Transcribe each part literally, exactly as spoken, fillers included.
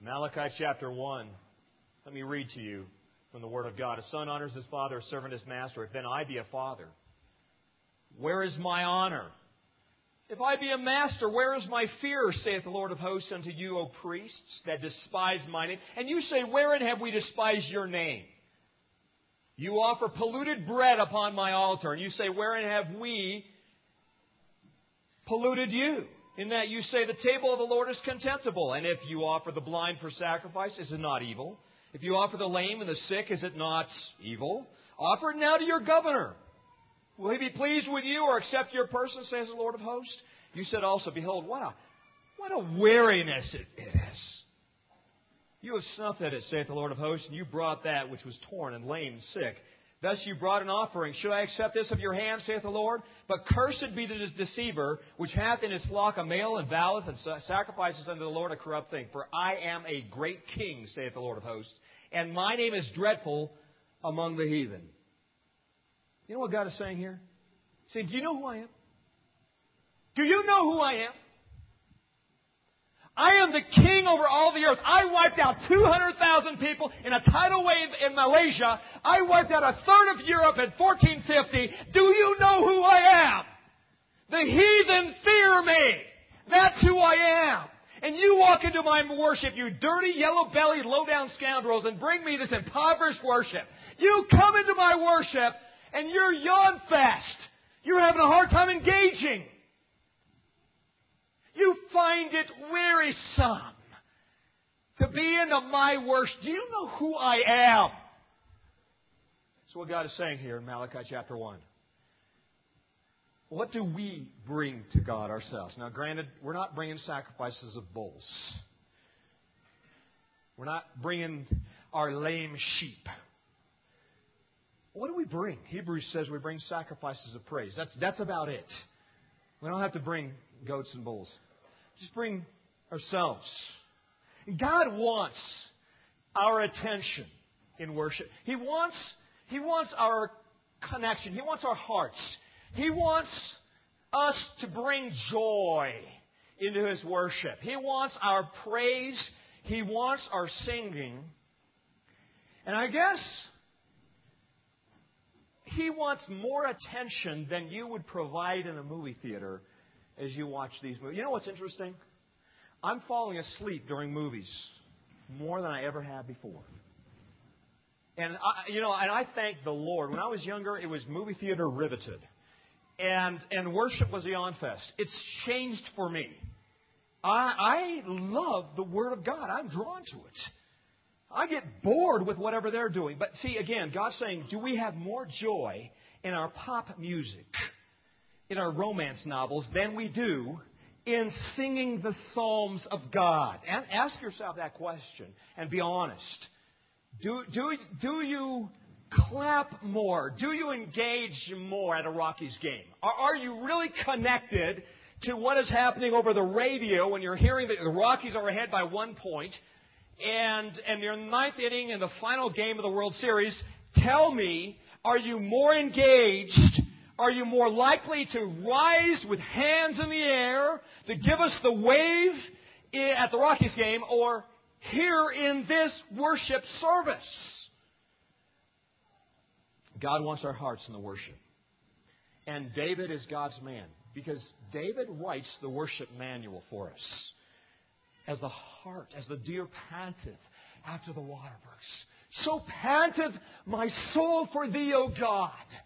Malachi chapter one. Let me read to you from the Word of God. A son honors his father, a servant his master. If then I be a father, where is my honor? If I be a master, where is my fear, saith the Lord of hosts unto you, O priests, that despise my name? And you say, wherein have we despised your name? You offer polluted bread upon my altar. And you say, wherein have we polluted you? In that you say, the table of the Lord is contemptible. And if you offer the blind for sacrifice, is it not evil? If you offer the lame and the sick, is it not evil? Offer it now to your governor. Will he be pleased with you or accept your person, says the Lord of hosts? You said also, behold, what a, what a weariness it is. You have snuffed at it, saith the Lord of hosts, and you brought that which was torn and lame and sick. Thus you brought an offering. Should I accept this of your hand, saith the Lord? But cursed be the deceiver, which hath in his flock a male, and voweth and sacrifices unto the Lord a corrupt thing. For I am a great king, saith the Lord of hosts, and my name is dreadful among the heathen. You know what God is saying here? He's saying, do you know who I am? Do you know who I am? I am the king over all the earth. I wiped out two hundred thousand people in a tidal wave in Malaysia. I wiped out a third of Europe in fourteen fifty. Do you know who I am? The heathen fear me. That's who I am. And you walk into my worship, you dirty, yellow-bellied, low-down scoundrels, and bring me this impoverished worship. You come into my worship, and you're yawn-fast. You're having a hard time engaging. You find it wearisome to be into my worship. Do you know who I am? That's what God is saying here in Malachi chapter one. What do we bring to God ourselves? Now, granted, we're not bringing sacrifices of bulls. We're not bringing our lame sheep. What do we bring? Hebrews says we bring sacrifices of praise. That's, that's about it. We don't have to bring goats and bulls. Just bring ourselves. God wants our attention in worship. He wants, He wants our connection. He wants our hearts. He wants us to bring joy into His worship. He wants our praise. He wants our singing. And I guess He wants more attention than you would provide in a movie theater as you watch these movies. You know what's interesting? I'm falling asleep during movies more than I ever have before. And I, you know, and I thank the Lord. When I was younger, it was movie theater riveted. And and worship was the on-fest. It's changed for me. I, I love the Word of God. I'm drawn to it. I get bored with whatever they're doing. But see, again, God's saying, do we have more joy in our pop music, in our romance novels, than we do in singing the Psalms of God? And ask yourself that question and be honest. Do, do, do you clap more? Do you engage more at a Rockies game? Are, are you really connected to what is happening over the radio when you're hearing that the Rockies are ahead by one point and, and they're in the ninth inning in the final game of the World Series? Tell me, are you more engaged? Are you more likely to rise with hands in the air to give us the wave at the Rockies game or here in this worship service? God wants our hearts in the worship. And David is God's man because David writes the worship manual for us. As the heart, as the deer panteth after the water brooks, so panteth my soul for Thee, O God.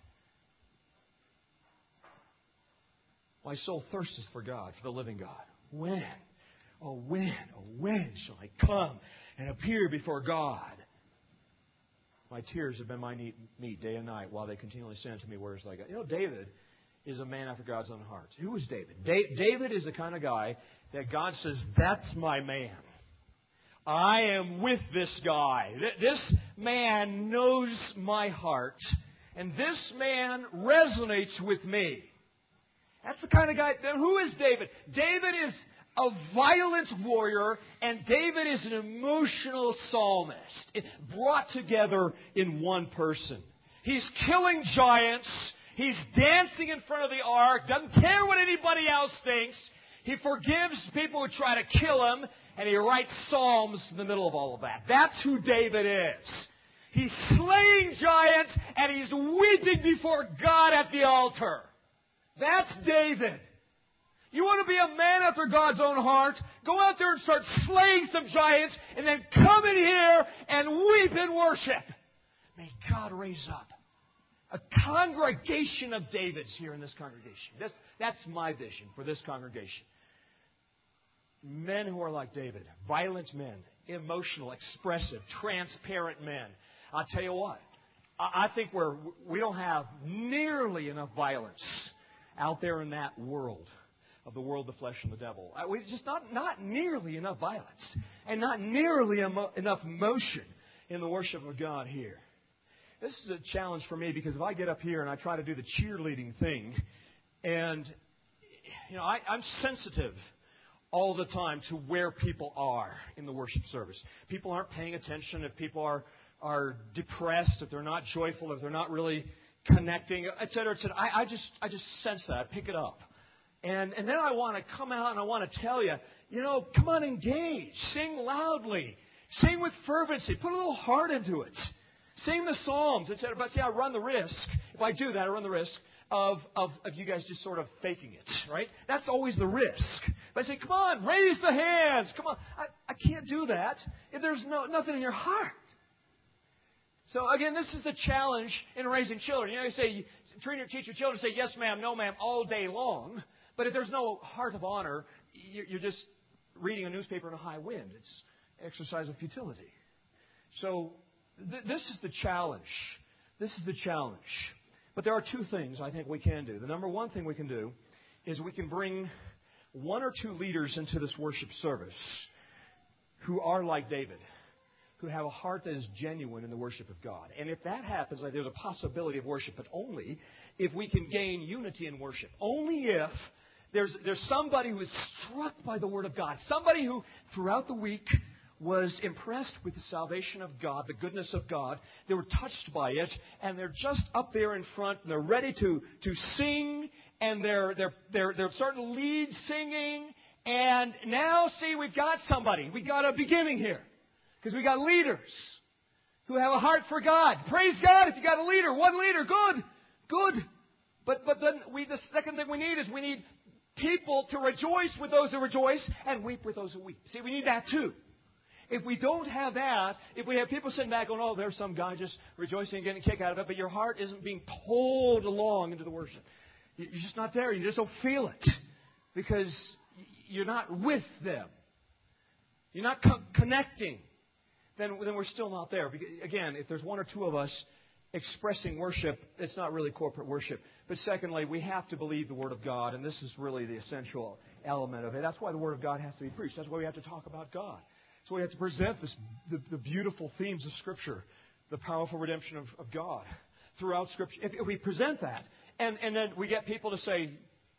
My soul thirsteth for God, for the living God. When, oh when, oh when shall I come and appear before God? My tears have been my meat day and night while they continually say unto me, where is Thy God? You know, David is a man after God's own heart. Who is David? Da- David is the kind of guy that God says, that's my man. I am with this guy. This man knows my heart. And this man resonates with me. That's the kind of guy. Then who is David? David is a violent warrior, and David is an emotional psalmist, it, brought together in one person. He's killing giants. He's dancing in front of the ark. Doesn't care what anybody else thinks. He forgives people who try to kill him. And he writes psalms in the middle of all of that. That's who David is. He's slaying giants and he's weeping before God at the altar. That's David. You want to be a man after God's own heart? Go out there and start slaying some giants and then come in here and weep in worship. May God raise up a congregation of Davids here in this congregation. This, that's my vision for this congregation. Men who are like David. Violent men. Emotional, expressive, transparent men. I'll tell you what. I think we're, we don't have nearly enough violence out there in that world of the world, the flesh, and the devil. We just not, not nearly enough violence. And not nearly emo- enough motion in the worship of God here. This is a challenge for me because if I get up here and I try to do the cheerleading thing, and you know, I, I'm sensitive all the time to where people are in the worship service. People aren't paying attention. If people are are depressed, if they're not joyful, if they're not really connecting, et cetera, et cetera. I, I just I just sense that. I pick it up. And and then I want to come out and I want to tell you, you know, come on, engage. Sing loudly. Sing with fervency. Put a little heart into it. Sing the Psalms, et cetera. But see, I run the risk. If I do that, I run the risk of, of, of you guys just sort of faking it, right? That's always the risk. But I say, come on, raise the hands. Come on. I, I can't do that if there's no nothing in your heart. So again, this is the challenge in raising children. You know, you say, you train your teach your children to say yes, ma'am, no, ma'am, all day long. But if there's no heart of honor, you're just reading a newspaper in a high wind. It's exercise of futility. So th- this is the challenge. This is the challenge. But there are two things I think we can do. The number one thing we can do is we can bring one or two leaders into this worship service who are like David, who have a heart that is genuine in the worship of God. And if that happens, like, there's a possibility of worship, but only if we can gain unity in worship. Only if there's, there's somebody who is struck by the Word of God. Somebody who, throughout the week, was impressed with the salvation of God, the goodness of God. They were touched by it, and they're just up there in front, and they're ready to, to sing, and they're, they're, they're, they're starting to lead singing. And now, see, we've got somebody. We've got a beginning here. Because we got leaders who have a heart for God. Praise God if you got a leader. One leader. Good. Good. But but then we the second thing we need is we need people to rejoice with those who rejoice and weep with those who weep. See, we need that too. If we don't have that, if we have people sitting back going, oh, there's some guy just rejoicing and getting a kick out of it, but your heart isn't being pulled along into the worship. You're just not there. You just don't feel it. Because you're not with them. You're not co- connecting. Then, then we're still not there. Because, again, if there's one or two of us expressing worship, it's not really corporate worship. But secondly, we have to believe the Word of God, and this is really the essential element of it. That's why the Word of God has to be preached. That's why we have to talk about God. That's why we have to present this, the, the beautiful themes of Scripture, the powerful redemption of, of God throughout Scripture. If, if we present that, and, and then we get people to say,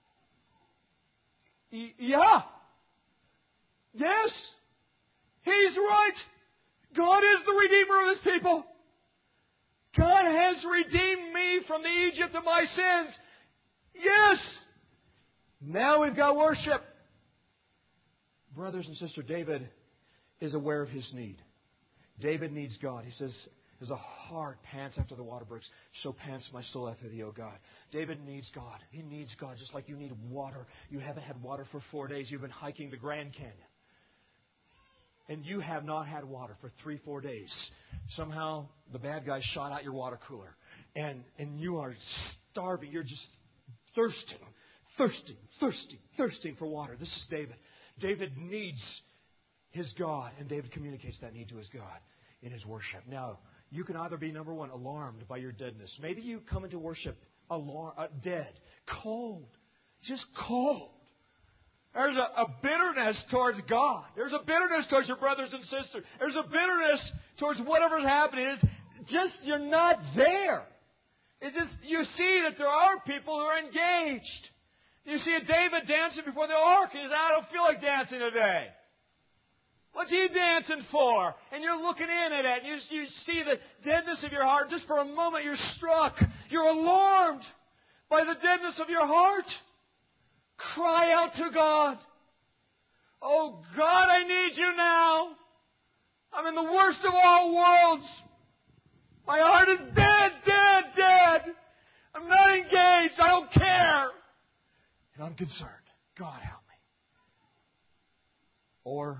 yeah, yes, he's right. God is the Redeemer of His people. God has redeemed me from the Egypt of my sins. Yes. Now we've got worship. Brothers and sisters, David is aware of his need. David needs God. He says, as a hart pants after the water brooks, so pants my soul after thee, O God. David needs God. He needs God just like you need water. You haven't had water for four days. You've been hiking the Grand Canyon. And you have not had water for three, four days. Somehow the bad guys shot out your water cooler. And, and you are starving. You're just thirsting, thirsting, thirsting, thirsting for water. This is David. David needs his God. And David communicates that need to his God in his worship. Now, you can either be, number one, alarmed by your deadness. Maybe you come into worship alarm, uh, dead, cold, just cold. There's a, a bitterness towards God. There's a bitterness towards your brothers and sisters. There's a bitterness towards whatever's happening. It's just you're not there. It's just you see that there are people who are engaged. You see a David dancing before the ark. He says, I don't feel like dancing today. What's he dancing for? And you're looking in at it. You, you see the deadness of your heart. Just for a moment you're struck. You're alarmed by the deadness of your heart. Cry out to God. Oh God, I need You now. I'm in the worst of all worlds. My heart is dead, dead, dead. I'm not engaged. I don't care. And I'm concerned. God, help me. Or,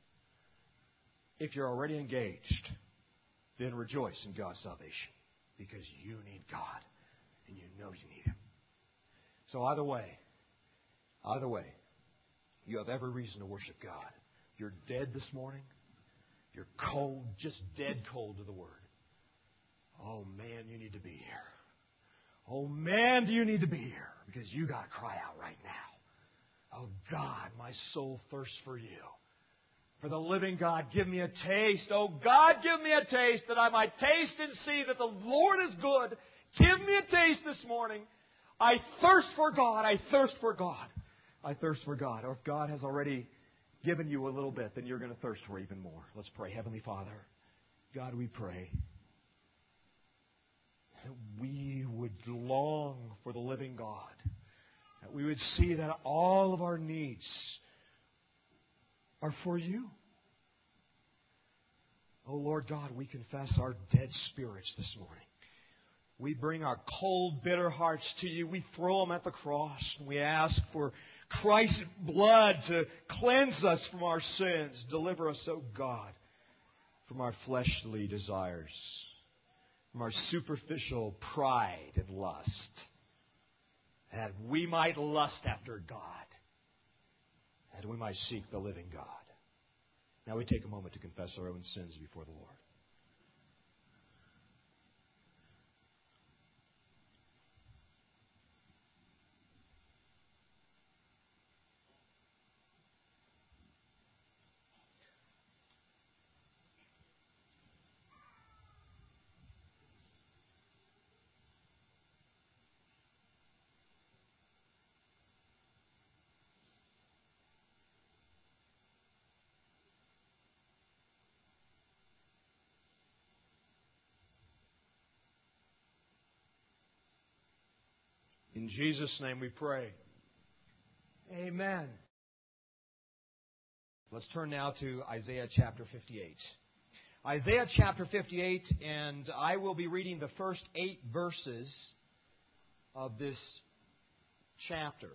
if you're already engaged, then rejoice in God's salvation. Because you need God. And you know you need Him. So either way, either way, you have every reason to worship God. You're dead this morning. You're cold, just dead cold to the Word. Oh, man, you need to be here. Oh, man, do you need to be here. Because you got to cry out right now. Oh, God, my soul thirsts for You. For the living God, give me a taste. Oh, God, give me a taste that I might taste and see that the Lord is good. Give me a taste this morning. I thirst for God. I thirst for God. I thirst for God. Or if God has already given you a little bit, then you're going to thirst for even more. Let's pray. Heavenly Father, God, we pray that we would long for the living God. That we would see that all of our needs are for You. Oh, Lord God, we confess our dead spirits this morning. We bring our cold, bitter hearts to You. We throw them at the cross. And we ask for Christ's blood to cleanse us from our sins. Deliver us, oh God, from our fleshly desires, from our superficial pride and lust, that we might lust after God, that we might seek the living God. Now we take a moment to confess our own sins before the Lord. In Jesus' name we pray. Amen. Let's turn now to Isaiah chapter fifty-eight. Isaiah chapter fifty-eight, and I will be reading the first eight verses of this chapter.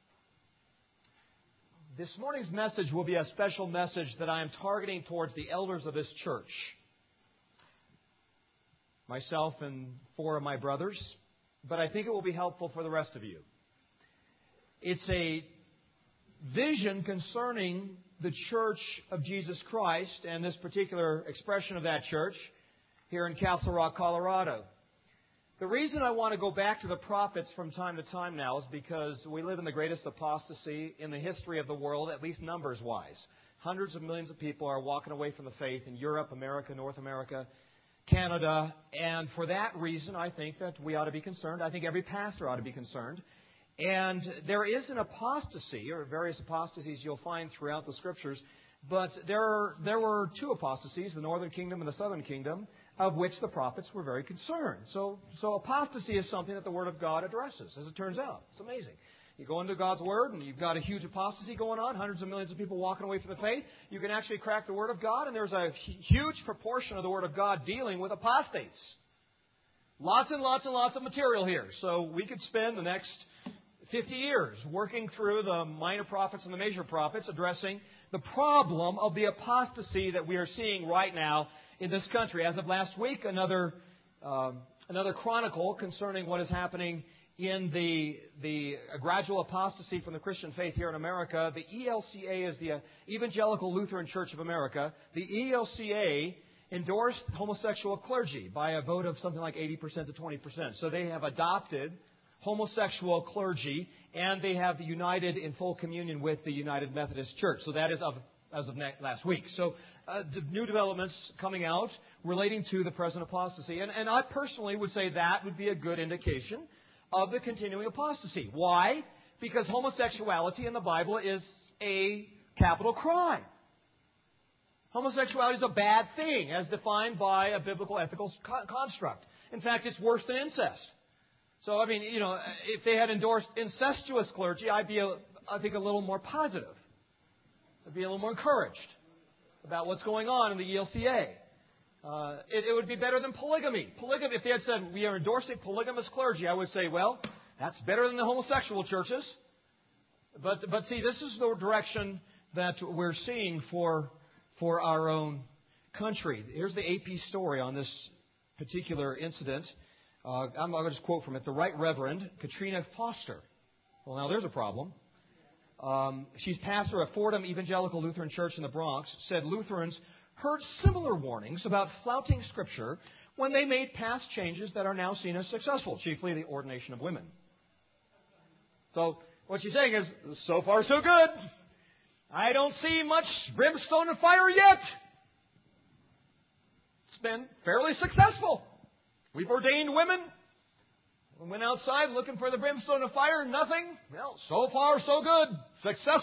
This morning's message will be a special message that I am targeting towards the elders of this church. Myself and four of my brothers. But I think it will be helpful for the rest of you. It's a vision concerning the Church of Jesus Christ and this particular expression of that church here in Castle Rock, Colorado. The reason I want to go back to the prophets from time to time now is because we live in the greatest apostasy in the history of the world, at least numbers-wise. Hundreds of millions of people are walking away from the faith in Europe, America, North America, Canada, and for that reason, I think that we ought to be concerned. I think every pastor ought to be concerned. And there is an apostasy, or various apostasies you'll find throughout the Scriptures, but there are, there were two apostasies, the northern kingdom and the southern kingdom, of which the prophets were very concerned. So, so apostasy is something that the Word of God addresses, as it turns out. It's amazing. You go into God's Word, and you've got a huge apostasy going on, hundreds of millions of people walking away from the faith. You can actually crack the Word of God, and there's a huge proportion of the Word of God dealing with apostates. Lots and lots and lots of material here. So we could spend the next fifty years working through the minor prophets and the major prophets, addressing the problem of the apostasy that we are seeing right now in this country. As of last week, another uh, another chronicle concerning what is happening in the the gradual apostasy from the Christian faith here in America. The E L C A is the Evangelical Lutheran Church of America. The E L C A endorsed homosexual clergy by a vote of something like eighty percent to twenty percent. So they have adopted homosexual clergy, and they have united in full communion with the United Methodist Church. So that is of, as of last week. So uh, new developments coming out relating to the present apostasy. And, and I personally would say that would be a good indication of the continuing apostasy. Why? Because homosexuality in the Bible is a capital crime. Homosexuality is a bad thing, as defined by a biblical ethical construct. In fact, it's worse than incest. So, I mean, you know, if they had endorsed incestuous clergy, I'd be, a, I think, a little more positive. I'd be a little more encouraged about what's going on in the E L C A. Uh, it, it would be better than polygamy. Polygamy. If they had said, we are endorsing polygamous clergy, I would say, well, that's better than the homosexual churches. But, but see, this is the direction that we're seeing for, for our own country. Here's the A P story on this particular incident. Uh, I'm going to just quote from it. The Right Reverend Katrina Foster. Well, now there's a problem. Um, she's pastor of Fordham Evangelical Lutheran Church in the Bronx, said Lutherans heard similar warnings about flouting Scripture when they made past changes that are now seen as successful, chiefly the ordination of women. So what she's saying is, so far so good. I don't see much brimstone and fire yet. It's been fairly successful. We've ordained women. We went outside looking for the brimstone and fire, nothing. Well, so far so good. Success.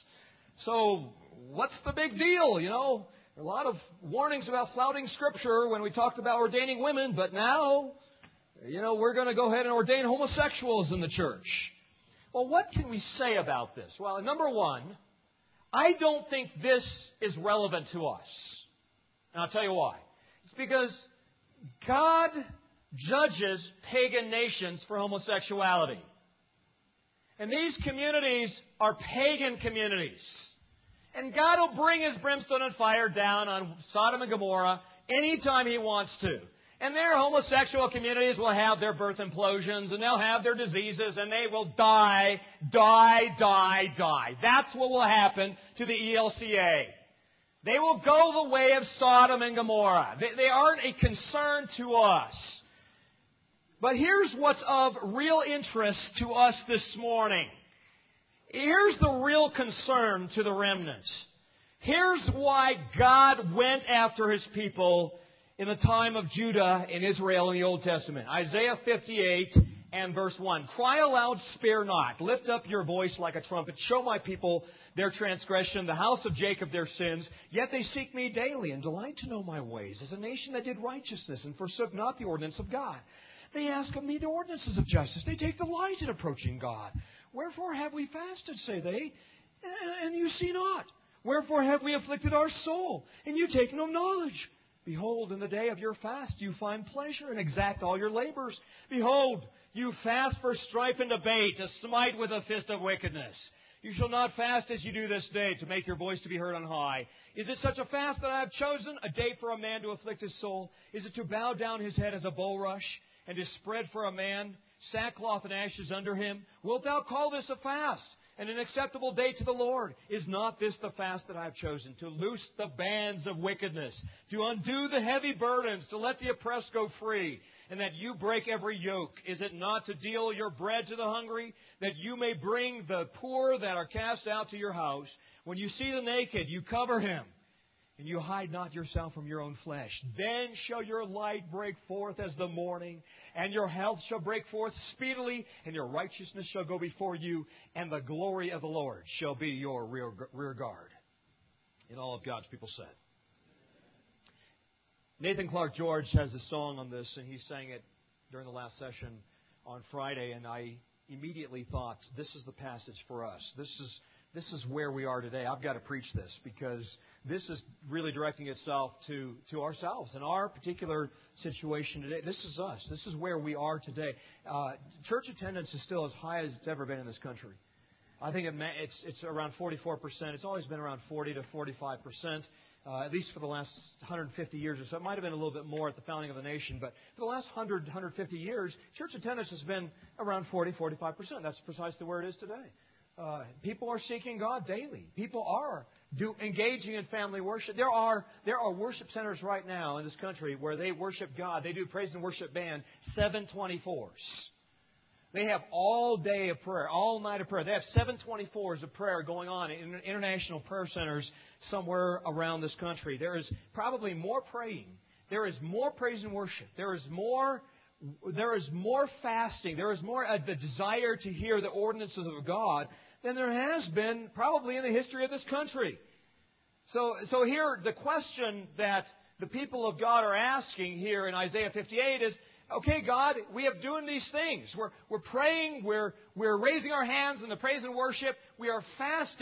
So what's the big deal, you know? There are a lot of warnings about flouting Scripture when we talked about ordaining women, but now, you know, we're going to go ahead and ordain homosexuals in the church. Well, what can we say about this? Well, number one, I don't think this is relevant to us. And I'll tell you why. It's because God judges pagan nations for homosexuality. And these communities are pagan communities. And God will bring His brimstone and fire down on Sodom and Gomorrah anytime He wants to. And their homosexual communities will have their birth implosions, and they'll have their diseases, and they will die, die, die, die. That's what will happen to the E L C A. They will go the way of Sodom and Gomorrah. They, they aren't a concern to us. But here's what's of real interest to us this morning. Here's the real concern to the remnant. Here's why God went after His people in the time of Judah and Israel in the Old Testament. Isaiah fifty-eight and verse one. Cry aloud, spare not. Lift up your voice like a trumpet. Show my people their transgression, the house of Jacob their sins. Yet they seek me daily and delight to know my ways, as a nation that did righteousness and forsook not the ordinance of God. They ask of me the ordinances of justice. They take delight in approaching God. Wherefore have we fasted, say they, and you see not? Wherefore have we afflicted our soul, and you take no knowledge? Behold, in the day of your fast you find pleasure and exact all your labors. Behold, you fast for strife and debate, to smite with a fist of wickedness. You shall not fast as you do this day, to make your voice to be heard on high. Is it such a fast that I have chosen, a day for a man to afflict his soul? Is it to bow down his head as a bulrush, and to spread for a man sackcloth and ashes under him? Wilt thou call this a fast, and an acceptable day to the Lord? Is not this the fast that I have chosen? To loose the bands of wickedness, to undo the heavy burdens, to let the oppressed go free, and that you break every yoke? Is it not to deal your bread to the hungry, that you may bring the poor that are cast out to your house? When you see the naked, you cover him, and you hide not yourself from your own flesh. Then shall your light break forth as the morning, and your health shall break forth speedily, and your righteousness shall go before you, and the glory of the Lord shall be your rear, rear guard. And all of God's people said. Nathan Clark George has a song on this, and he sang it during the last session on Friday, and I immediately thought, this is the passage for us. This is This is where we are today. I've got to preach this because this is really directing itself to, to ourselves and our particular situation today. This is us. This is where we are today. Uh, church attendance is still as high as it's ever been in this country. I think it, it's, it's around forty-four percent. It's always been around forty to forty-five percent, uh, at least for the last one hundred fifty years or so. It might have been a little bit more at the founding of the nation, but for the last one hundred, one hundred fifty years, church attendance has been around forty, forty-five percent. That's precisely where it is today. Uh, people are seeking God daily. People are do, engaging in family worship. There are there are worship centers right now in this country where they worship God. They do praise and worship band seven twenty-fours. They have all day of prayer, all night of prayer. They have seven twenty-fours of prayer going on in international prayer centers somewhere around this country. There is probably more praying. There is more praise and worship. There is more there is more fasting. There is more uh, the desire to hear the ordinances of God than there has been probably in the history of this country. So, so here, the question that the people of God are asking here in Isaiah fifty-eight is, okay, God, we have doing these things. We're, we're praying, we're, we're raising our hands in the praise and worship, we are fasting.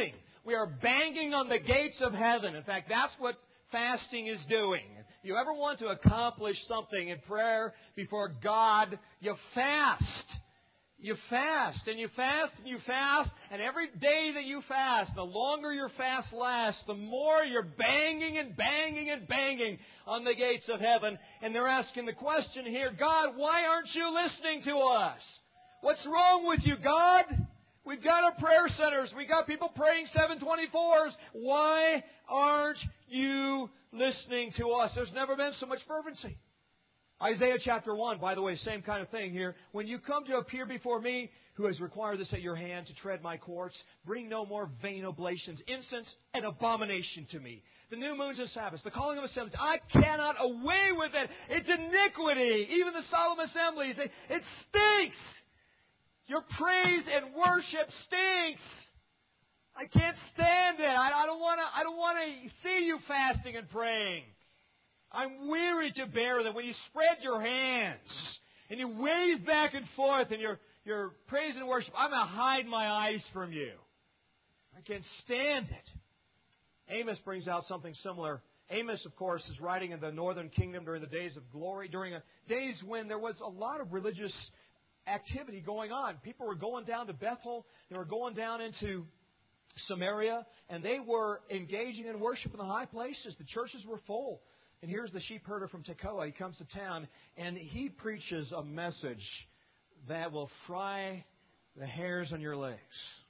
We are banging on the gates of heaven. In fact, that's what fasting is doing. If you ever want to accomplish something in prayer before God, you fast. You fast, and you fast, and you fast, and every day that you fast, the longer your fast lasts, the more you're banging and banging and banging on the gates of heaven. And they're asking the question here, God, why aren't you listening to us? What's wrong with you, God? We've got our prayer centers. We've got people praying seven twenty-fours. Why aren't you listening to us? There's never been so much fervency. Isaiah chapter one, by the way, same kind of thing here. When you come to appear before me, who has required this at your hand to tread my courts, bring no more vain oblations, incense and abomination to me. The new moons and Sabbaths, the calling of assemblies, I cannot away with it. It's iniquity. Even the solemn assemblies, it, it stinks. Your praise and worship stinks. I can't stand it. I, I don't want to. I don't want to see you fasting and praying. I'm weary to bear that when you spread your hands and you wave back and forth in your, your praise and worship, I'm going to hide my eyes from you. I can't stand it. Amos brings out something similar. Amos, of course, is writing in the northern kingdom during the days of glory, during a, days when there was a lot of religious activity going on. People were going down to Bethel. They were going down into Samaria, and they were engaging in worship in the high places. The churches were full. And here's the sheep herder from Tekoa. He comes to town, and he preaches a message that will fry the hairs on your legs.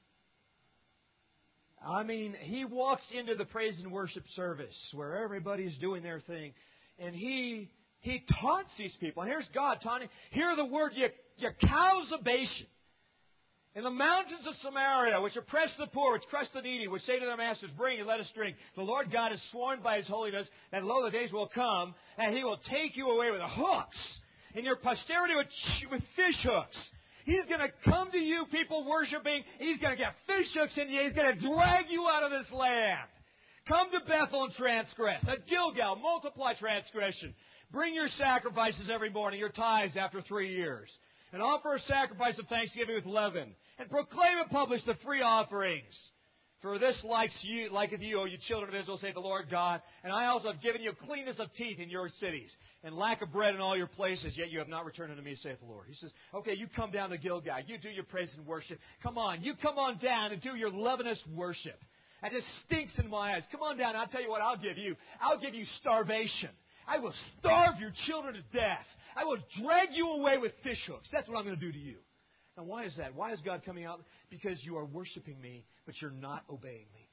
I mean, he walks into the praise and worship service where everybody's doing their thing, and he he taunts these people. And here's God taunting. Hear the word, you, you cowsabation. In the mountains of Samaria, which oppress the poor, which crush the needy, which say to their masters, bring and let us drink. The Lord God has sworn by His holiness that lo, the days will come, and He will take you away with hooks, and your posterity with, with fish hooks. He's going to come to you, people worshiping. He's going to get fish hooks in you. He's going to drag you out of this land. Come to Bethel and transgress. At Gilgal, multiply transgression. Bring your sacrifices every morning, your tithes after three years. And offer a sacrifice of thanksgiving with leaven. And proclaim and publish the free offerings. For this likes you, liketh you, O you children of Israel, saith the Lord God. And I also have given you cleanness of teeth in your cities, and lack of bread in all your places, yet you have not returned unto me, saith the Lord. He says, okay, you come down to Gilgal. You do your praise and worship. Come on, you come on down and do your leavenous worship. That just stinks in my eyes. Come on down, and I'll tell you what I'll give you. I'll give you starvation. I will starve your children to death. I will drag you away with fish hooks. That's what I'm going to do to you. Now, why is that? Why is God coming out? Because you are worshiping me, but you're not obeying me.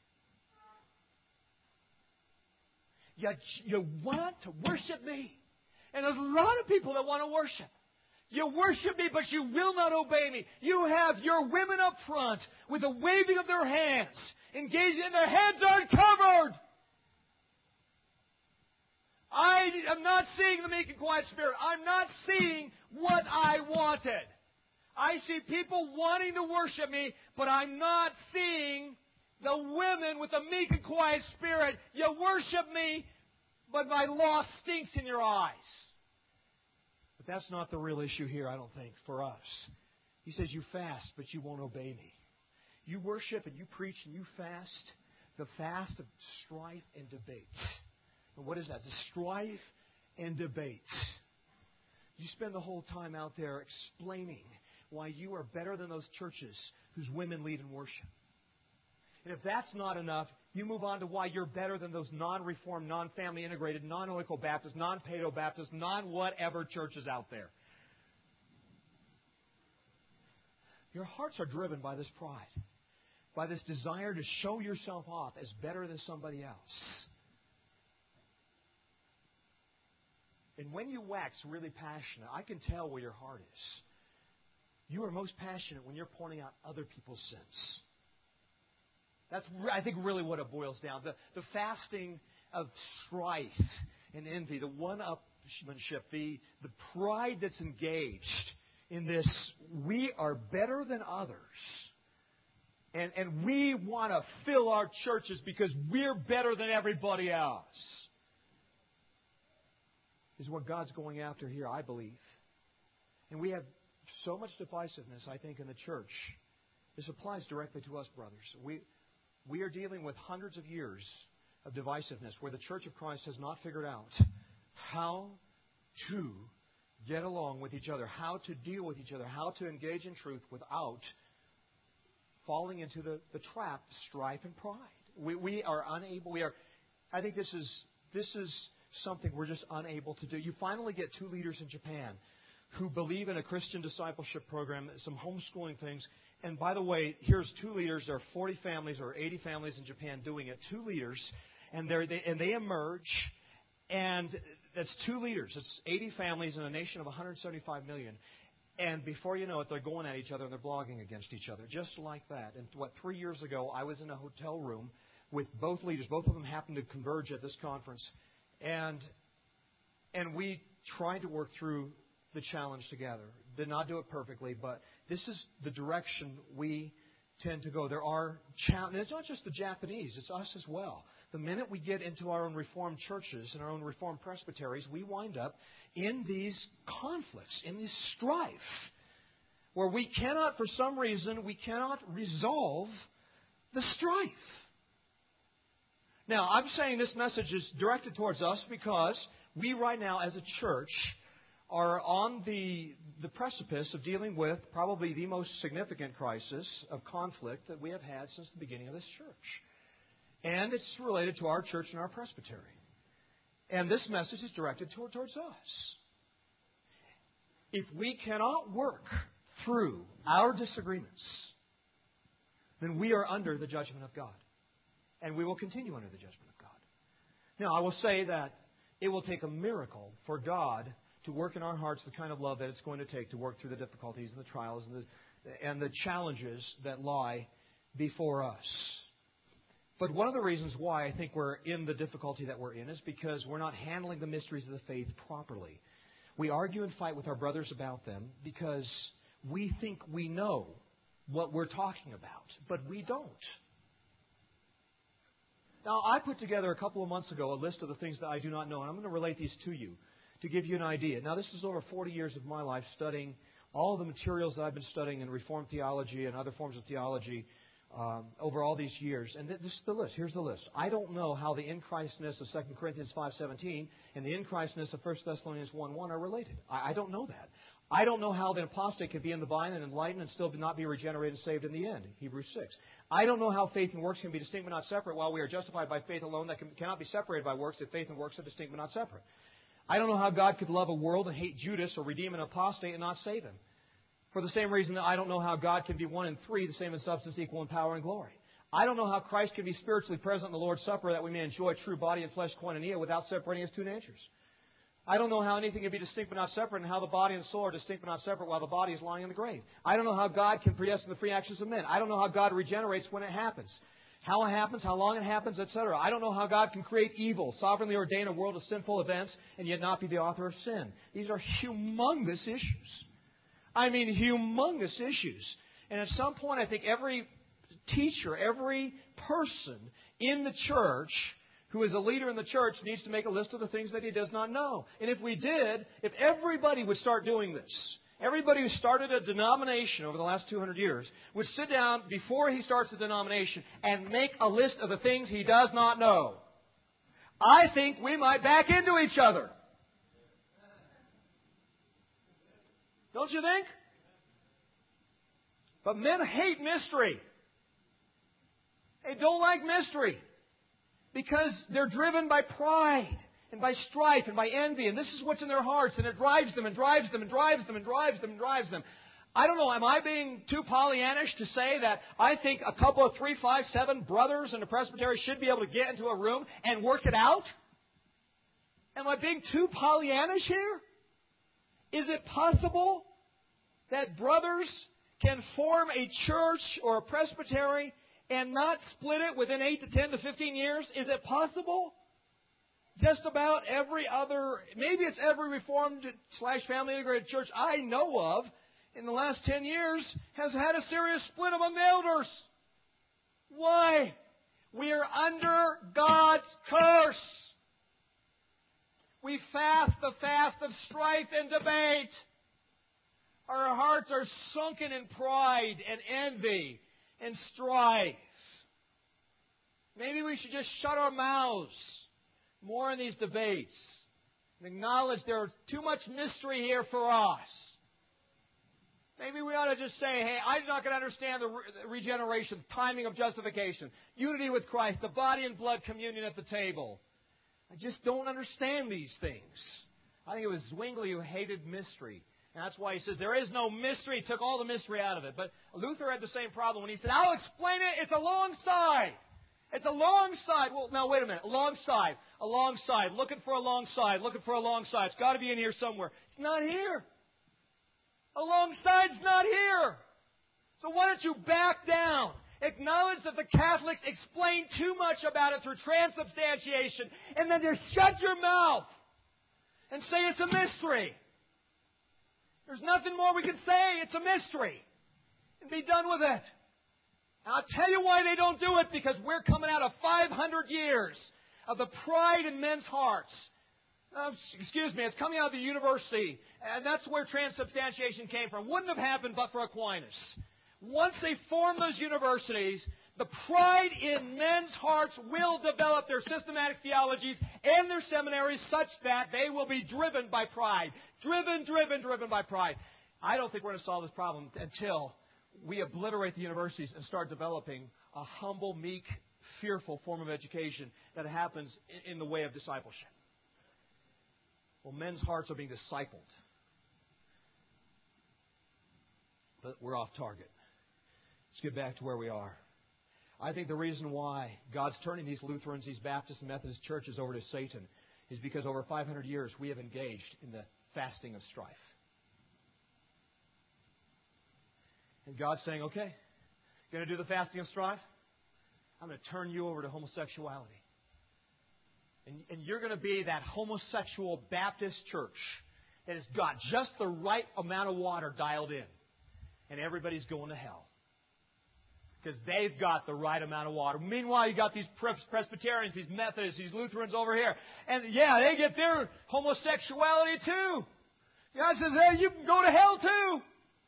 You, you want to worship me. And there's a lot of people that want to worship. You worship me, but you will not obey me. You have your women up front with the waving of their hands, engaged, and their heads aren't covered. I am not seeing the meek and quiet spirit. I'm not seeing what I wanted. I see people wanting to worship me, but I'm not seeing the women with the meek and quiet spirit. You worship me, but my law stinks in your eyes. But that's not the real issue here, I don't think, for us. He says you fast, but you won't obey me. You worship and you preach and you fast, the fast of strife and debate. And what is that? The strife and debate. You spend the whole time out there explaining why you are better than those churches whose women lead in worship. And if that's not enough, you move on to why you're better than those non-reformed, non-family integrated, non-Oikos Baptist, non-Paedo Baptist, non-whatever churches out there. Your hearts are driven by this pride, by this desire to show yourself off as better than somebody else. And when you wax really passionate, I can tell where your heart is. You are most passionate when you're pointing out other people's sins. That's, I think, really what it boils down. The, the fasting of strife and envy, the one-upmanship, the, the pride that's engaged in this, we are better than others. And, and we want to fill our churches because we're better than everybody else. Is what God's going after here, I believe. And we have so much divisiveness, I think, in the church. This applies directly to us, brothers. We We are dealing with hundreds of years of divisiveness where the Church of Christ has not figured out how to get along with each other, how to deal with each other, how to engage in truth without falling into the, the trap, strife, and pride. We, we are unable, we are, I think this is, this is something we're just unable to do. You finally get two leaders in Japan who believe in a Christian discipleship program, some homeschooling things. And by the way, here's two leaders. There are forty families or eighty families in Japan doing it. Two leaders. And, they're, they and they emerge. And that's two leaders. It's eighty families in a nation of one hundred seventy-five million. And before you know it, they're going at each other and they're blogging against each other. Just like that. And what, three years ago, I was in a hotel room with both leaders. Both of them happened to converge at this conference. And and we tried to work through the challenge together. Did not do it perfectly, but this is the direction we tend to go. There are challenges. It's not just the Japanese, it's us as well. The minute we get into our own Reformed churches and our own Reformed presbyteries, we wind up in these conflicts, in this strife, where we cannot, for some reason, we cannot resolve the strife. Now, I'm saying this message is directed towards us because we right now as a church are on the, the precipice of dealing with probably the most significant crisis of conflict that we have had since the beginning of this church. And it's related to our church and our presbytery. And this message is directed toward, towards us. If we cannot work through our disagreements, then we are under the judgment of God. And we will continue under the judgment of God. Now, I will say that it will take a miracle for God to work in our hearts the kind of love that it's going to take to work through the difficulties and the trials and the, and the challenges that lie before us. But one of the reasons why I think we're in the difficulty that we're in is because we're not handling the mysteries of the faith properly. We argue and fight with our brothers about them because we think we know what we're talking about, but we don't. Now, I put together a couple of months ago a list of the things that I do not know, and I'm going to relate these to you to give you an idea. Now, this is over forty years of my life studying all the materials that I've been studying in Reformed theology and other forms of theology um, over all these years. And this is the list. Here's the list. I don't know how the in-Christness of Second Corinthians five seventeen and the in-Christness of First Thessalonians one one are related. I, I don't know that. I don't know how the apostate can be in the vine and enlightened and still not be regenerated and saved in the end. Hebrews six. I don't know how faith and works can be distinct but not separate, while we are justified by faith alone that can, cannot be separated by works if faith and works are distinct but not separate. I don't know how God could love a world and hate Judas or redeem an apostate and not save him. For the same reason that I don't know how God can be one in three, the same in substance, equal in power and glory. I don't know how Christ can be spiritually present in the Lord's Supper that we may enjoy true body and flesh koinonia without separating his two natures. I don't know how anything can be distinct but not separate, and how the body and soul are distinct but not separate while the body is lying in the grave. I don't know how God can predestine the free actions of men. I don't know how God regenerates when it happens. How it happens, how long it happens, et cetera. I don't know how God can create evil, sovereignly ordain a world of sinful events, and yet not be the author of sin. These are humongous issues. I mean, humongous issues. And at some point, I think every teacher, every person in the church who is a leader in the church needs to make a list of the things that he does not know. And if we did, if everybody would start doing this, everybody who started a denomination over the last two hundred years would sit down before he starts a denomination and make a list of the things he does not know, I think we might back into each other. Don't you think? But men hate mystery. They don't like mystery because they're driven by pride and by strife and by envy, and this is what's in their hearts, and it drives them and drives them and drives them and drives them and drives them. I don't know, am I being too Pollyannish to say that I think a couple of three, five, seven brothers in the presbytery should be able to get into a room and work it out? Am I being too Pollyannish here? Is it possible that brothers can form a church or a presbytery and not split it within eight to ten to fifteen years? Is it possible? Just about every other, maybe it's every Reformed slash family integrated church I know of in the last ten years has had a serious split among the elders. Why? We are under God's curse. We fast the fast of strife and debate. Our hearts are sunken in pride and envy and strife. Maybe we should just shut our mouths more in these debates and acknowledge there's too much mystery here for us. Maybe we ought to just say, hey, I'm not going to understand the re- regeneration, timing of justification, unity with Christ, the body and blood communion at the table. I just don't understand these things. I think it was Zwingli who hated mystery. And that's why he says there is no mystery. He took all the mystery out of it. But Luther had the same problem when he said, I'll explain it. It's alongside. It's alongside. Well, now, wait a minute. Alongside. Alongside. Looking for alongside. Looking for alongside. It's got to be in here somewhere. It's not here. Alongside's not here. So why don't you back down? Acknowledge that the Catholics explain too much about it through transubstantiation, and then just shut your mouth and say it's a mystery. There's nothing more we can say. It's a mystery. And be done with it. And I'll tell you why they don't do it, because we're coming out of five hundred years of the pride in men's hearts. Uh, excuse me, it's coming out of the university, and that's where transubstantiation came from. Wouldn't have happened but for Aquinas. Once they form those universities, the pride in men's hearts will develop their systematic theologies and their seminaries such that they will be driven by pride. Driven, driven, driven by pride. I don't think we're going to solve this problem until we obliterate the universities and start developing a humble, meek, fearful form of education that happens in the way of discipleship. Well, men's hearts are being discipled. But we're off target. Let's get back to where we are. I think the reason why God's turning these Lutherans, these Baptist and Methodist churches over to Satan is because over five hundred years we have engaged in the fasting of strife. And God's saying, okay, going to do the fasting of strife? I'm going to turn you over to homosexuality. And, and you're going to be that homosexual Baptist church that has got just the right amount of water dialed in. And everybody's going to hell. Because they've got the right amount of water. Meanwhile, you got these Presbyterians, these Methodists, these Lutherans over here. And yeah, they get their homosexuality too. God says, hey, you can go to hell too.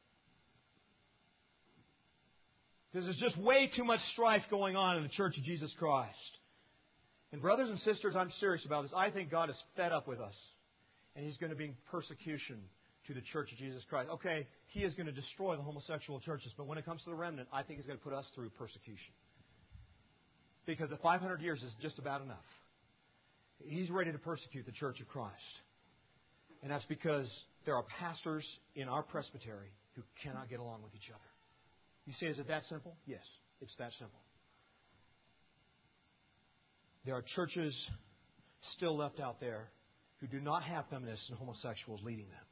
Because there's just way too much strife going on in the Church of Jesus Christ. And brothers and sisters, I'm serious about this. I think God is fed up with us. And He's going to bring persecution to the Church of Jesus Christ. Okay, He is going to destroy the homosexual churches. But when it comes to the remnant, I think He's going to put us through persecution. Because the five hundred years is just about enough. He's ready to persecute the Church of Christ. And that's because there are pastors in our presbytery who cannot get along with each other. You say, is it that simple? Yes, it's that simple. There are churches still left out there who do not have feminists and homosexuals leading them.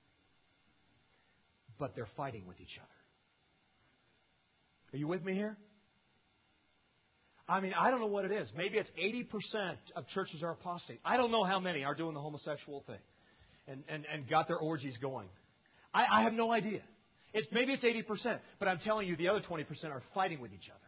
But they're fighting with each other. Are you with me here? I mean, I don't know what it is. Maybe it's eighty percent of churches are apostate. I don't know how many are doing the homosexual thing and, and, and got their orgies going. I, I have no idea. It's, maybe it's eighty percent. But I'm telling you, the other twenty percent are fighting with each other.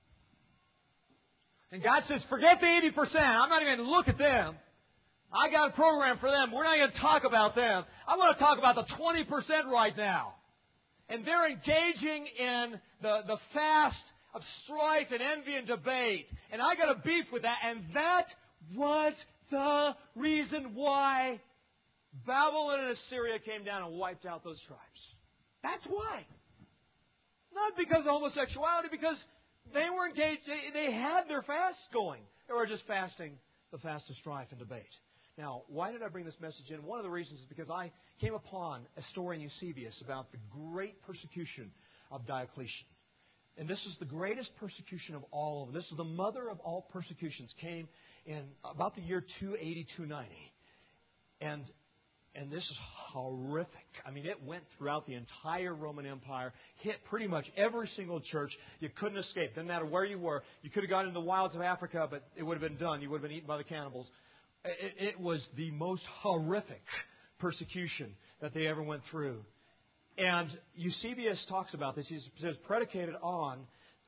And God says, forget the eighty percent. I'm not even going to look at them. I got a program for them. We're not going to talk about them. I want to talk about the twenty percent right now. And they're engaging in the, the fast of strife and envy and debate. And I got a beef with that. And that was the reason why Babylon and Assyria came down and wiped out those tribes. That's why. Not because of homosexuality, because they were engaged. They, they had their fasts going. They were just fasting the fast of strife and debate. Now, why did I bring this message in? One of the reasons is because I came upon a story in Eusebius about the great persecution of Diocletian. And this is the greatest persecution of all of them. This is the mother of all persecutions. Came in about the year two eighty, two ninety. And, and this is horrific. I mean, it went throughout the entire Roman Empire, hit pretty much every single church. You couldn't escape. Didn't matter where you were. You could have gone into the wilds of Africa, but it would have been done. You would have been eaten by the cannibals. It, it was the most horrific persecution that they ever went through. And Eusebius talks about this. He says, predicated on